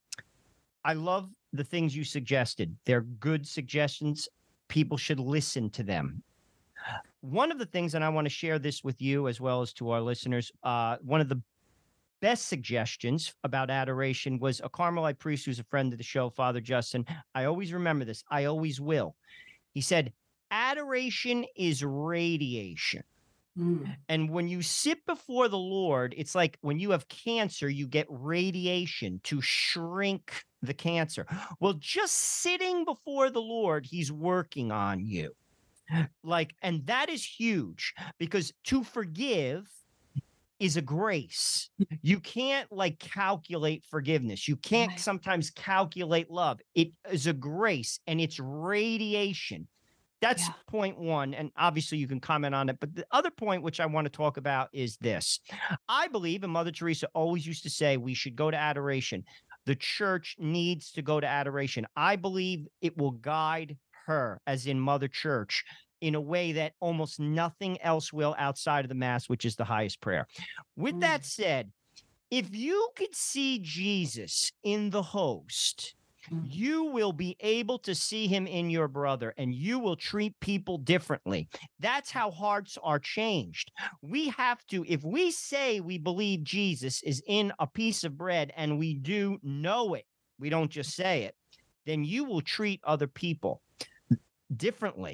I love the things you suggested. They're good suggestions. People should listen to them. One of the things, and I want to share this with you as well as to our listeners, uh, one of the best suggestions about adoration was a Carmelite priest who's a friend of the show, Father Justin. I always remember this. I always will. He said, adoration is radiation. Mm. And when you sit before the Lord, it's like when you have cancer, you get radiation to shrink the cancer. Well, just sitting before the Lord, he's working on you. Like, and that is huge because to forgive is a grace. You can't like calculate forgiveness. You can't Right. sometimes calculate love. It is a grace and it's radiation. That's Yeah. point one. And obviously you can comment on it. But the other point, which I want to talk about, is this. I believe, and Mother Teresa always used to say, we should go to adoration. The church needs to go to adoration. I believe it will guide her, as in Mother Church, in a way that almost nothing else will outside of the Mass, which is the highest prayer. With Mm. that said, if you could see Jesus in the host, Mm. you will be able to see him in your brother and you will treat people differently. That's how hearts are changed. We have to, if we say we believe Jesus is in a piece of bread and we do know it, we don't just say it, then you will treat other people differently.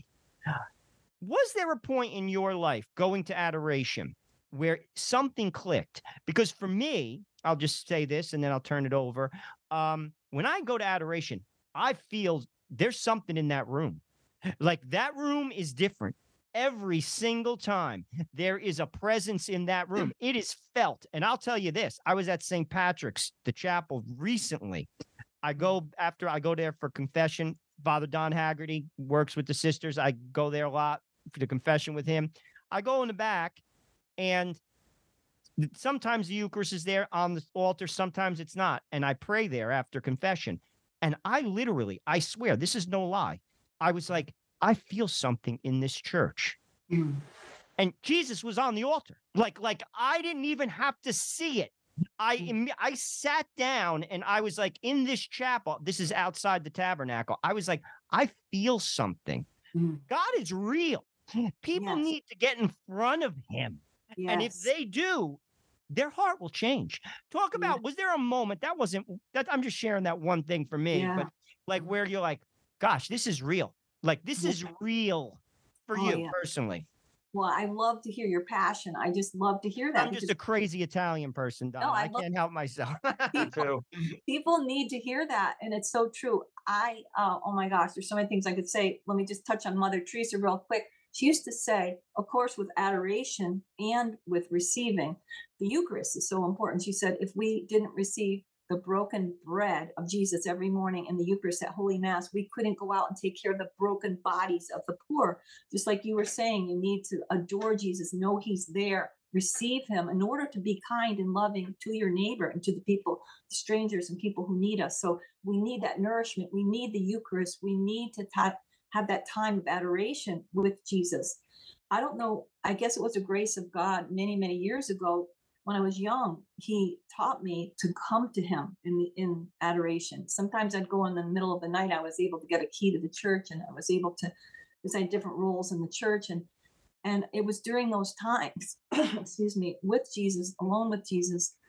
Was there a point in your life going to adoration where something clicked? Because for me, I'll just say this and then I'll turn it over. Um, when I go to adoration, I feel there's something in that room. Like that room is different. Every single time there is a presence in that room. It is felt. And I'll tell you this, I was at Saint Patrick's, the chapel, recently. I go after I go there for confession. Father Don Haggerty works with the sisters. I go there a lot for the confession with him. I go in the back and sometimes the Eucharist is there on the altar. Sometimes it's not. And I pray there after confession. And I literally, I swear, this is no lie. I was like, I feel something in this church. Mm. And Jesus was on the altar. Like, like I didn't even have to see it. I imme- I sat down and I was like, in this chapel, this is outside the tabernacle. I was like, I feel something. Mm. God is real. People Yes. need to get in front of him. And if Yes. they do, their heart will change. Talk about, Yeah. was there a moment that wasn't that I'm just sharing that one thing for me, Yeah. but like where you're like, gosh, this is real. Like this Yeah. is real for Oh, you yeah. personally. Well, I love to hear your passion. I just love to hear that. I'm just because a crazy Italian person, Donna. I I love- can't help myself. Me too. people need to hear that, and it's so true. I uh, oh my gosh, there's so many things I could say. Let me just touch on Mother Teresa real quick. She used to say, of course, with adoration and with receiving, the Eucharist is so important. She said, if we didn't receive the broken bread of Jesus every morning in the Eucharist at Holy Mass, we couldn't go out and take care of the broken bodies of the poor. Just like you were saying, you need to adore Jesus, know he's there, receive him in order to be kind and loving to your neighbor and to the people, the strangers and people who need us. So we need that nourishment. We need the Eucharist. We need to ta- have that time of adoration with Jesus. I don't know. I guess it was a grace of God many, many years ago. When I was young, he taught me to come to him in the, in adoration. Sometimes I'd go in the middle of the night. I was able to get a key to the church, and I was able to, because I had different roles in the church, and and it was during those times, excuse me, with Jesus, alone with Jesus,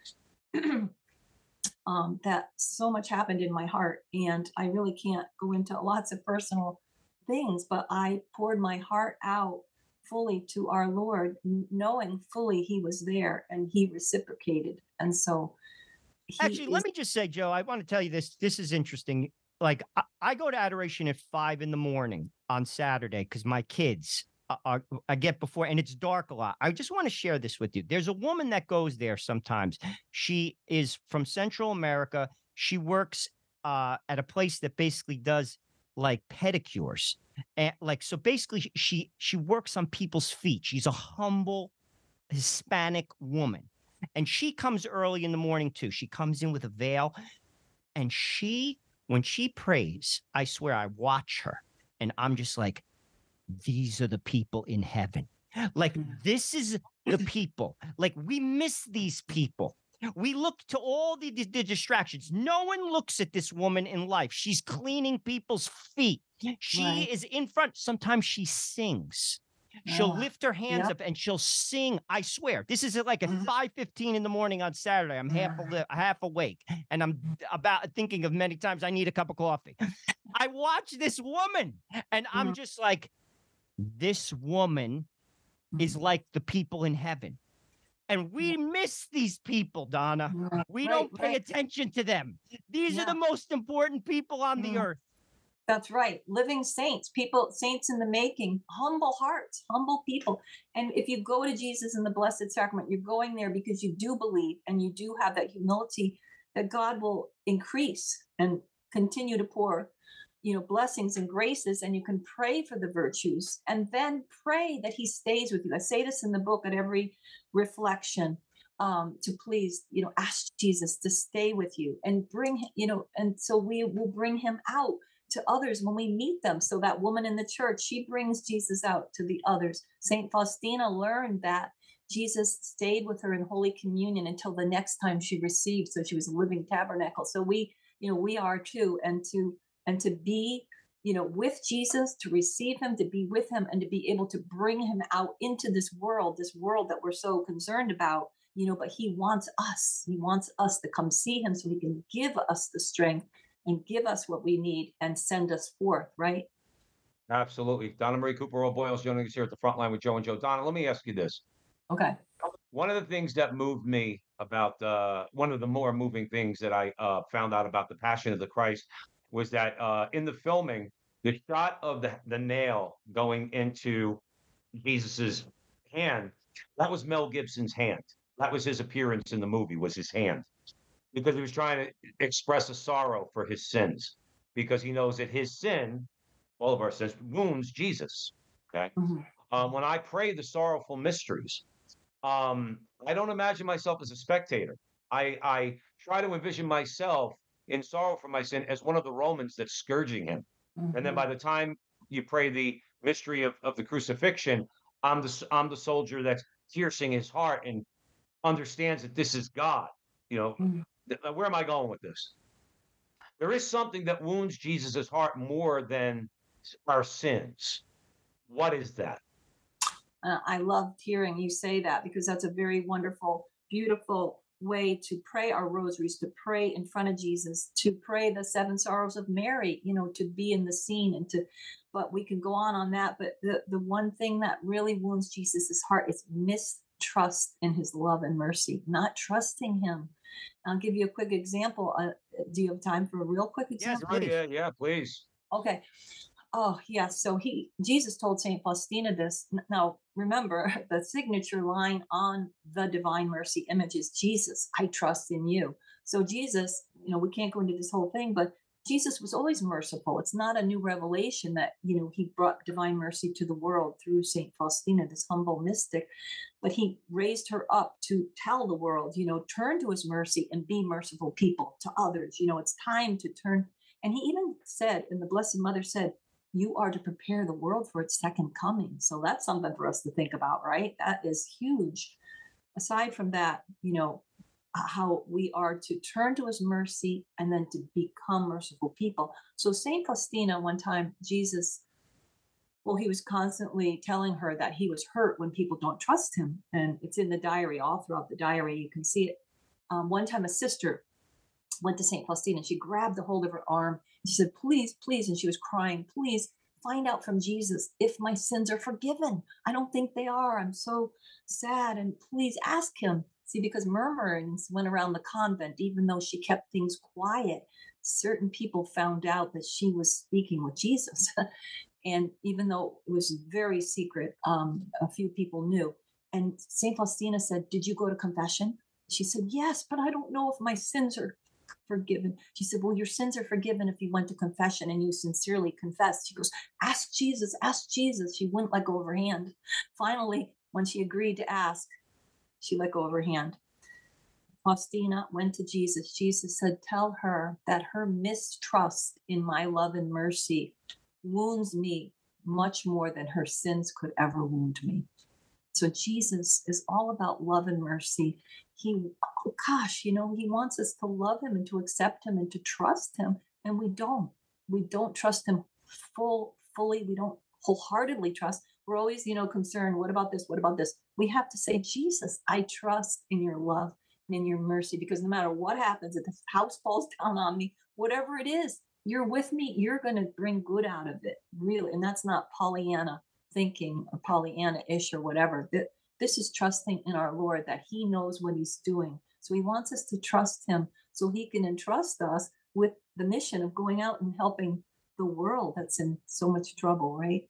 um, that so much happened in my heart, and I really can't go into lots of personal things, but I poured my heart out fully to our Lord, knowing fully he was there and he reciprocated. And so he Actually, is- let me just say, Joe, I want to tell you this. This is interesting. Like I, I go to adoration at five in the morning on Saturday because my kids are, are I get before and it's dark a lot. I just want to share this with you. There's a woman that goes there sometimes. She is from Central America. She works uh, at a place that basically does like pedicures. And like, so basically she, she works on people's feet. She's a humble Hispanic woman. And she comes early in the morning too. She comes in with a veil and she, when she prays, I swear I watch her and I'm just like, these are the people in heaven. Like, this is the people. Like, we miss these people. We look to all the, the, the distractions. No one looks at this woman in life. She's cleaning people's feet. She Right. is in front. Sometimes she sings. She'll Ah, lift her hands yep. up and she'll sing. I swear, this is at like at five fifteen in the morning on Saturday. I'm half ali- half awake, and I'm about thinking of many times I need a cup of coffee. I watch this woman, and I'm just like, this woman is like the people in heaven. And we miss these people, Donna. Right, We right, don't pay right. attention to them. These Yeah. are the most important people on the Mm. earth. That's right. Living saints, people, saints in the making, humble hearts, humble people. And if you go to Jesus in the Blessed Sacrament, you're going there because you do believe and you do have that humility that God will increase and continue to pour, you know, blessings and graces. And you can pray for the virtues and then pray that he stays with you. I say this in the book at every reflection. Um, to please, you know, ask Jesus to stay with you and bring, you know, and so we will bring him out to others when we meet them. So that woman in the church, she brings Jesus out to the others. Saint Faustina learned that Jesus stayed with her in Holy Communion until the next time she received. So she was a living tabernacle. So we, you know, we are too, and to and to be, you know, with Jesus, to receive him, to be with him, and to be able to bring him out into this world, this world that we're so concerned about. You know, but he wants us. He wants us to come see him so he can give us the strength and give us what we need and send us forth, right? Absolutely. Donna Marie Cooper Earl Boyles joining us here at the front line with Joe and Joe. Donna, let me ask you this. Okay. One of the things that moved me about, uh, one of the more moving things that I uh, found out about the Passion of the Christ was that uh, in the filming, the shot of the, the nail going into Jesus's hand, that was Mel Gibson's hand. That was his appearance in the movie, was his hand, because he was trying to express a sorrow for his sins, because he knows that his sin, all of our sins, wounds Jesus. Okay. Mhm. Um, when I pray the sorrowful mysteries, um, I don't imagine myself as a spectator. I, I try to envision myself in sorrow for my sin as one of the Romans that's scourging him. And then Mhm. by the time you pray the mystery of, of the crucifixion, I'm the, I'm the soldier that's piercing his heart and understands that this is God. You know, Mhm. th- where am I going with this? There is something that wounds Jesus's heart more than our sins. What is that? Uh, I loved hearing you say that because that's a very wonderful, beautiful way to pray our rosaries, to pray in front of Jesus, to pray the seven sorrows of Mary, you know, to be in the scene and to, but we can go on on that. But the, the one thing that really wounds Jesus's heart is mistrust in his love and mercy, not trusting him. I'll give you a quick example. Uh, do you have time for a real quick Yes, example? Oh, please. yeah, yeah, please. Okay. Oh, yes. So he, Jesus told Saint Faustina this. N- Now, remember, the signature line on the Divine Mercy image is Jesus, I trust in you. So Jesus, you know, we can't go into this whole thing, but Jesus was always merciful. It's not a new revelation that, you know, he brought divine mercy to the world through Saint Faustina, this humble mystic, but he raised her up to tell the world, you know, turn to his mercy and be merciful people to others. You know, it's time to turn. And he even said, and the Blessed Mother said, you are to prepare the world for its second coming. So that's something for us to think about, right? That is huge. Aside from that, you know, how we are to turn to his mercy and then to become merciful people. So Saint Faustina, one time, Jesus, well, he was constantly telling her that he was hurt when people don't trust him. And it's in the diary, all throughout the diary, you can see it. Um, one time a sister went to Saint Faustina and she grabbed a hold of her arm. She said, please, please. And she was crying, please find out from Jesus if my sins are forgiven. I don't think they are. I'm so sad. And please ask him. See, because murmurings went around the convent, even though she kept things quiet. Certain people found out that she was speaking with Jesus. And even though it was very secret, um, a few people knew. And Saint Faustina said, did you go to confession? She said, yes, but I don't know if my sins are forgiven. She said, well, your sins are forgiven if you went to confession and you sincerely confessed. She goes, ask Jesus, ask Jesus. She wouldn't let go of her hand. Finally, when she agreed to ask, she let go of her hand. Faustina went to Jesus. Jesus said, tell her that her mistrust in my love and mercy wounds me much more than her sins could ever wound me. So Jesus is all about love and mercy. He, oh gosh, you know, he wants us to love him and to accept him and to trust him. And we don't. We don't trust him full, fully. We don't wholeheartely trust. We're always, you know, concerned. What about this? What about this? We have to say, Jesus, I trust in your love and in your mercy, because no matter what happens, if the house falls down on me, whatever it is, you're with me. You're going to bring good out of it, really. And that's not Pollyanna thinking or Pollyanna-ish or whatever. This is trusting in our Lord that he knows what he's doing. So he wants us to trust him so he can entrust us with the mission of going out and helping the world that's in so much trouble, right?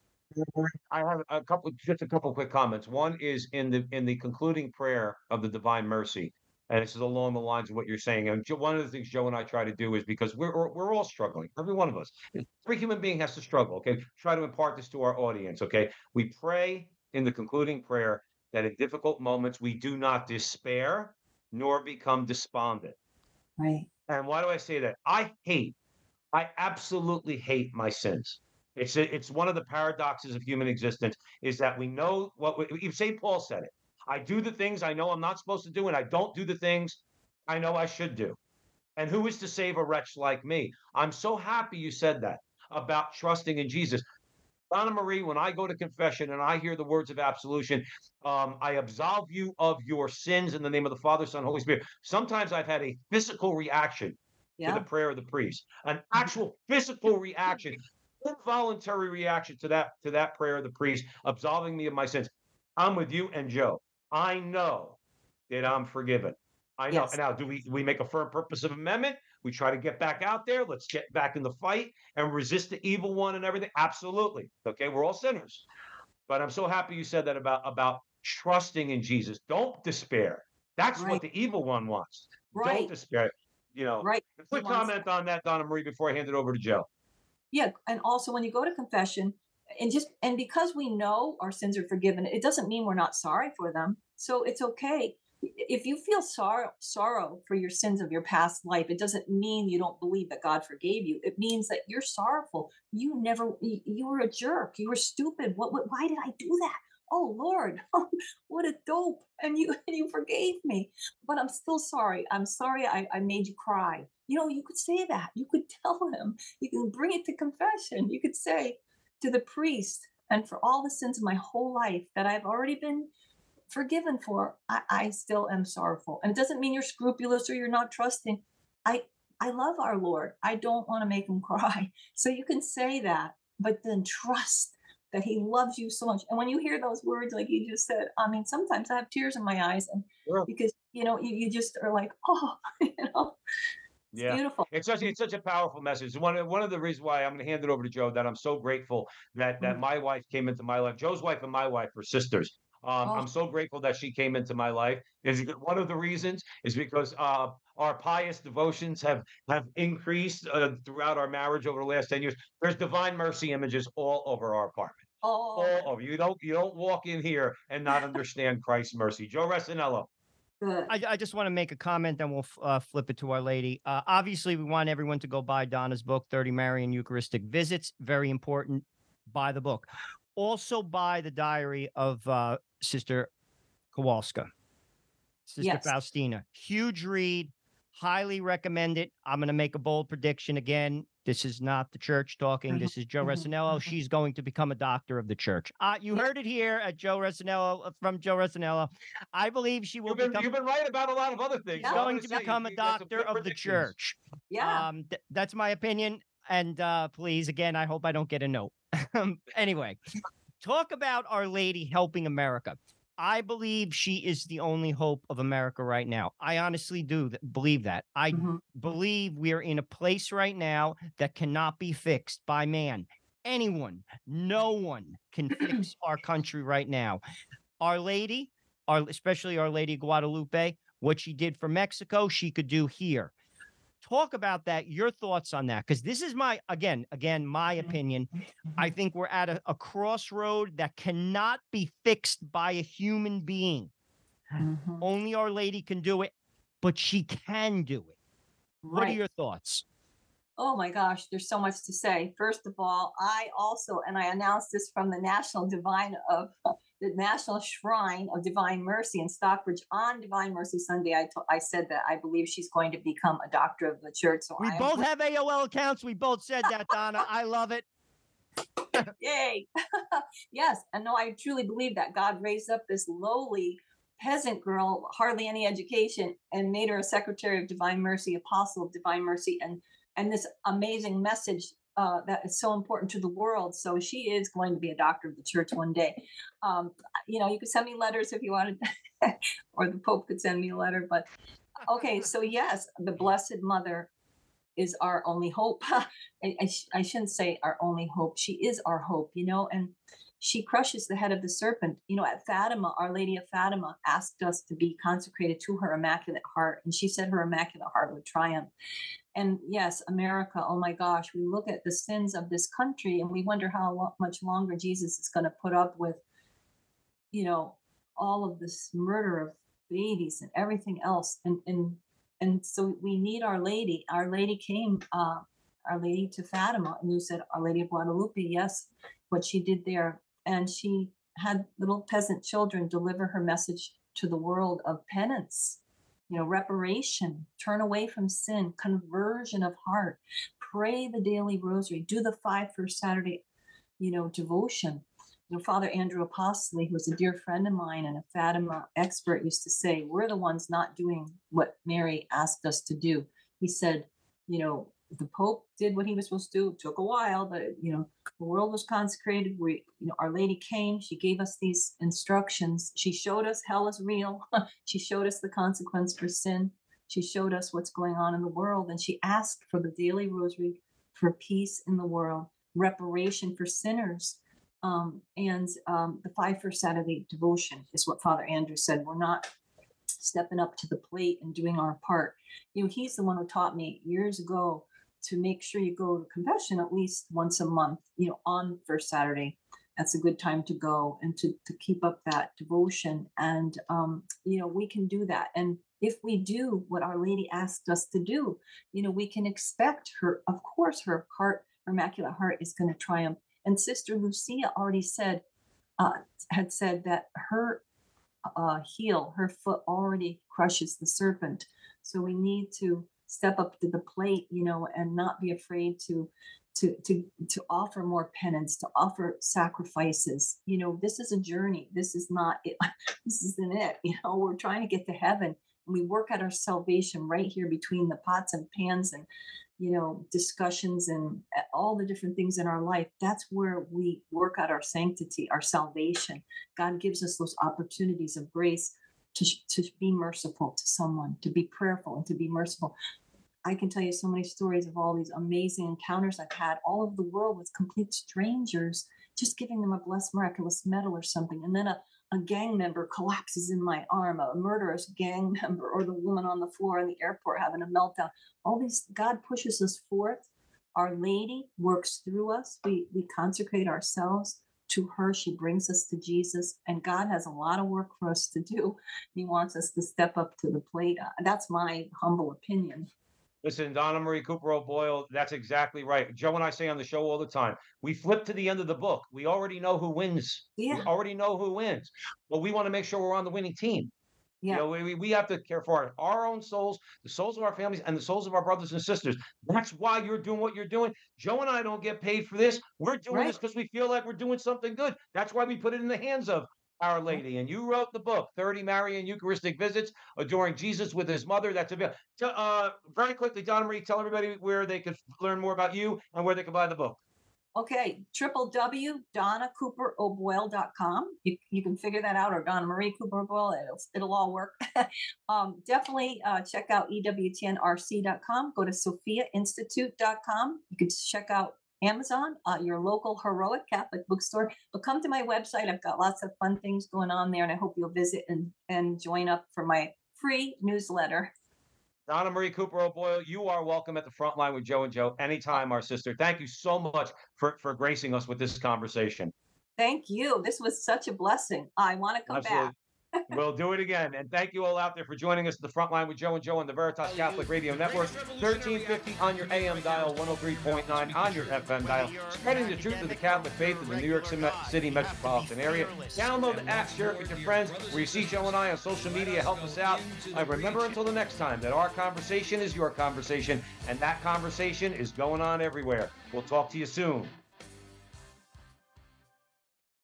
I have a couple, just a couple quick comments. One is in the in the concluding prayer of the Divine Mercy, and this is along the lines of what you're saying. And Jo- one of the things Joe and I try to do is because we're we're we're all struggling, every one of us. Every human being has to struggle. Okay, try to impart this to our audience. Okay, we pray in the concluding prayer that in difficult moments we do not despair nor become despondent. Right. And why do I say that? I hate, I absolutely hate my sins. It's a, it's one of the paradoxes of human existence is that we know what we, even Saint Paul said it. I do the things I know I'm not supposed to do, and I don't do the things I know I should do. And who is to save a wretch like me? I'm so happy you said that about trusting in Jesus. Donna Marie, when I go to confession and I hear the words of absolution, um, I absolve you of your sins in the name of the Father, Son, Holy Spirit. Sometimes I've had a physical reaction to the Yeah. prayer of the priest, an actual physical reaction, involuntary reaction to that to that prayer of the priest, absolving me of my sins. I'm with you and Joe. I know that I'm forgiven. I know. Yes. Now, do we we make a firm purpose of amendment? We try to get back out there. Let's get back in the fight and resist the evil one and everything. Absolutely. Okay, we're all sinners. But I'm so happy you said that about about trusting in Jesus. Don't despair. That's Right. what the evil one wants. Don't Right. despair. You know, Right. a He quick wants comment on that, Donna Marie, before I hand it over to Joe. Yeah, and also when you go to confession, and just and because we know our sins are forgiven, it doesn't mean we're not sorry for them. So it's okay. If you feel sorrow sorrow for your sins of your past life, it doesn't mean you don't believe that God forgave you. It means that you're sorrowful. You never you, you were a jerk. You were stupid. What, what why did I do that? Oh Lord, what a dope. And you and you forgave me. But I'm still sorry. I'm sorry I, I made you cry. You know, you could say that. You could tell him. You can bring it to confession. You could say to the priest, and for all the sins of my whole life that I've already been forgiven for, I, I still am sorrowful. And it doesn't mean you're scrupulous or you're not trusting. I I love our Lord. I don't want to make him cry. So you can say that, but then trust that he loves you so much. And when you hear those words, like you just said, I mean, sometimes I have tears in my eyes, and Sure. because you know, you, you just are like, oh, you know, it's Yeah, beautiful. it's such it's such a powerful message. One of one of the reasons why I'm going to hand it over to Joe that I'm so grateful that that Mm. my wife came into my life. Joe's wife and my wife are sisters. Um, Oh, I'm so grateful that she came into my life. Is one of the reasons is because uh, our pious devotions have have increased uh, throughout our marriage over the last ten years. There's Divine Mercy images all over our apartment, oh, all over. You don't you don't walk in here and not understand Christ's mercy. Joe Resinello. good. I, I just want to make a comment, then we'll f- uh, flip it to Our Lady. Uh, obviously, we want everyone to go buy Donna's book, thirty Marian Eucharistic Visits. Very important. Buy the book. Also, buy the diary of uh, Sister Kowalska, Sister Yes. Faustina. Huge read. Highly recommend it. I'm going to make a bold prediction again. This is not the church talking. Mhm, This is Joe mhm, Resinello. mhm. She's going to become a doctor of the church. Uh, you Yeah. heard it here at Joe Resinello, uh, from Joe Resinello. I believe she will You've been become you've been right about a lot of other things. Yeah. So I'm going gonna to say, you- become a you got some doctor good of the predictions. church. Yeah. Um, th- that's my opinion. And uh, please, again, I hope I don't get a note. Anyway, talk about Our Lady helping America. I believe she is the only hope of America right now. I honestly do th- believe that. I Mhm. believe we're in a place right now that cannot be fixed by man. Anyone, no one can fix our country right now. Our Lady, our, especially Our Lady of Guadalupe, what she did for Mexico, she could do here. Talk about that, your thoughts on that, because this is my, again, again, my opinion. I think we're at a, a crossroad that cannot be fixed by a human being. Mhm. Only Our Lady can do it, but she can do it. What are Right. your thoughts? Oh my gosh, there's so much to say. First of all, I also, and I announced this from the National Divine of the National Shrine of Divine Mercy in Stockbridge on Divine Mercy Sunday. I to- I said that I believe she's going to become a doctor of the church. So We I am both have A O L accounts. We both said that, Donna. I love it. yay. Yes, and no, I truly believe that God raised up this lowly peasant girl, hardly any education, and made her a secretary of Divine Mercy, apostle of Divine Mercy, and and this amazing message uh, that is so important to the world. So she is going to be a doctor of the church one day. Um, you know, you could send me letters if you wanted, or the Pope could send me a letter. But okay, so yes, the Blessed Mother is our only hope. I, I, sh- I shouldn't say our only hope. She is our hope, you know, and she crushes the head of the serpent. You know, at Fatima, Our Lady of Fatima asked us to be consecrated to her Immaculate Heart. And she said her Immaculate Heart would triumph. And yes, America, oh my gosh, we look at the sins of this country and we wonder how lo- much longer Jesus is going to put up with, you know, all of this murder of babies and everything else. And, and, and so we need Our Lady. Our Lady came, uh, Our Lady to Fatima, and you said Our Lady of Guadalupe. Yes, what she did there. And she had little peasant children deliver her message to the world of penance, you know, reparation, turn away from sin, conversion of heart, pray the daily rosary, do the five First Saturday, you know, devotion. You know, Father Andrew Apostoli, who was a dear friend of mine and a Fatima expert, used to say, we're the ones not doing what Mary asked us to do. He said, you know, the Pope did what he was supposed to do. It took a while, but you know, the world was consecrated. We, you know, Our Lady came. She gave us these instructions. She showed us hell is real. She showed us the consequence for sin. She showed us what's going on in the world, and she asked for the daily rosary, for peace in the world, reparation for sinners, um, and um, the five First Saturday devotion is what Father Andrew said. We're not stepping up to the plate and doing our part. You know, he's the one who taught me years ago to make sure you go to confession at least once a month, you know, on First Saturday. That's a good time to go and to, to keep up that devotion. And, um, you know, we can do that. And if we do what Our Lady asked us to do, you know, we can expect her, of course, her heart, her Immaculate Heart is going to triumph. And Sister Lucia already said, uh, had said that her uh, heel, her foot already crushes the serpent. So we need to step up to the plate, you know, and not be afraid to to to to offer more penance, to offer sacrifices. You know, this is a journey. This is not it. This isn't it. You know, we're trying to get to heaven, and we work at our salvation right here between the pots and pans and, you know, discussions and all the different things in our life. That's where we work out our sanctity, our salvation. God gives us those opportunities of grace to, to be merciful to someone, to be prayerful and to be merciful. I can tell you so many stories of all these amazing encounters I've had all over the world with complete strangers, just giving them a blessed miraculous medal or something. And then a, a gang member collapses in my arm, a murderous gang member, or the woman on the floor in the airport having a meltdown. All these, God pushes us forth. Our Lady works through us. We, we consecrate ourselves to her. She brings us to Jesus, and God has a lot of work for us to do. He wants us to step up to the plate. That's my humble opinion. Listen, Donna Marie Cooper O'Boyle, that's exactly right. Joe and I say on the show all the time, we flip to the end of the book. We already know who wins. Yeah. We already know who wins. But we want to make sure we're on the winning team. Yeah. You know, we, we have to care for our, our own souls, the souls of our families, and the souls of our brothers and sisters. That's why you're doing what you're doing. Joe and I don't get paid for this. We're doing right. this because we feel like we're doing something good. That's why we put it in the hands of Our Lady. And you wrote the book, thirty Marian Eucharistic Visits, Adoring Jesus with His Mother. That's available. Uh, very quickly, Donna Marie, tell everybody where they could learn more about you and where they can buy the book. Okay, w w w dot donna cooper o'boyle dot com. You, you can figure that out, or Donna Marie Cooper O'Boyle. It'll, it'll all work. um, definitely uh, check out E W T N R C dot com. Go to sophia institute dot com. You can check out Amazon, uh, your local heroic Catholic bookstore. But come to my website. I've got lots of fun things going on there, and I hope you'll visit and, and join up for my free newsletter. Donna Marie Cooper O'Boyle, you are welcome at the front line with Joe and Joe anytime, our sister. Thank you so much for, for gracing us with this conversation. Thank you. This was such a blessing. I want to come Absolutely. back. We'll do it again. And thank you all out there for joining us at the front line with Joe and Joe on the Veritas Catholic Radio Network, thirteen fifty on your A M dial, one oh three point nine on your F M dial, spreading the truth of the Catholic faith in the New York City metropolitan area. Download the app, share it with your friends, where you see Joe and I on social media. Help us out. And remember, until the next time, that our conversation is your conversation, and that conversation is going on everywhere. We'll talk to you soon.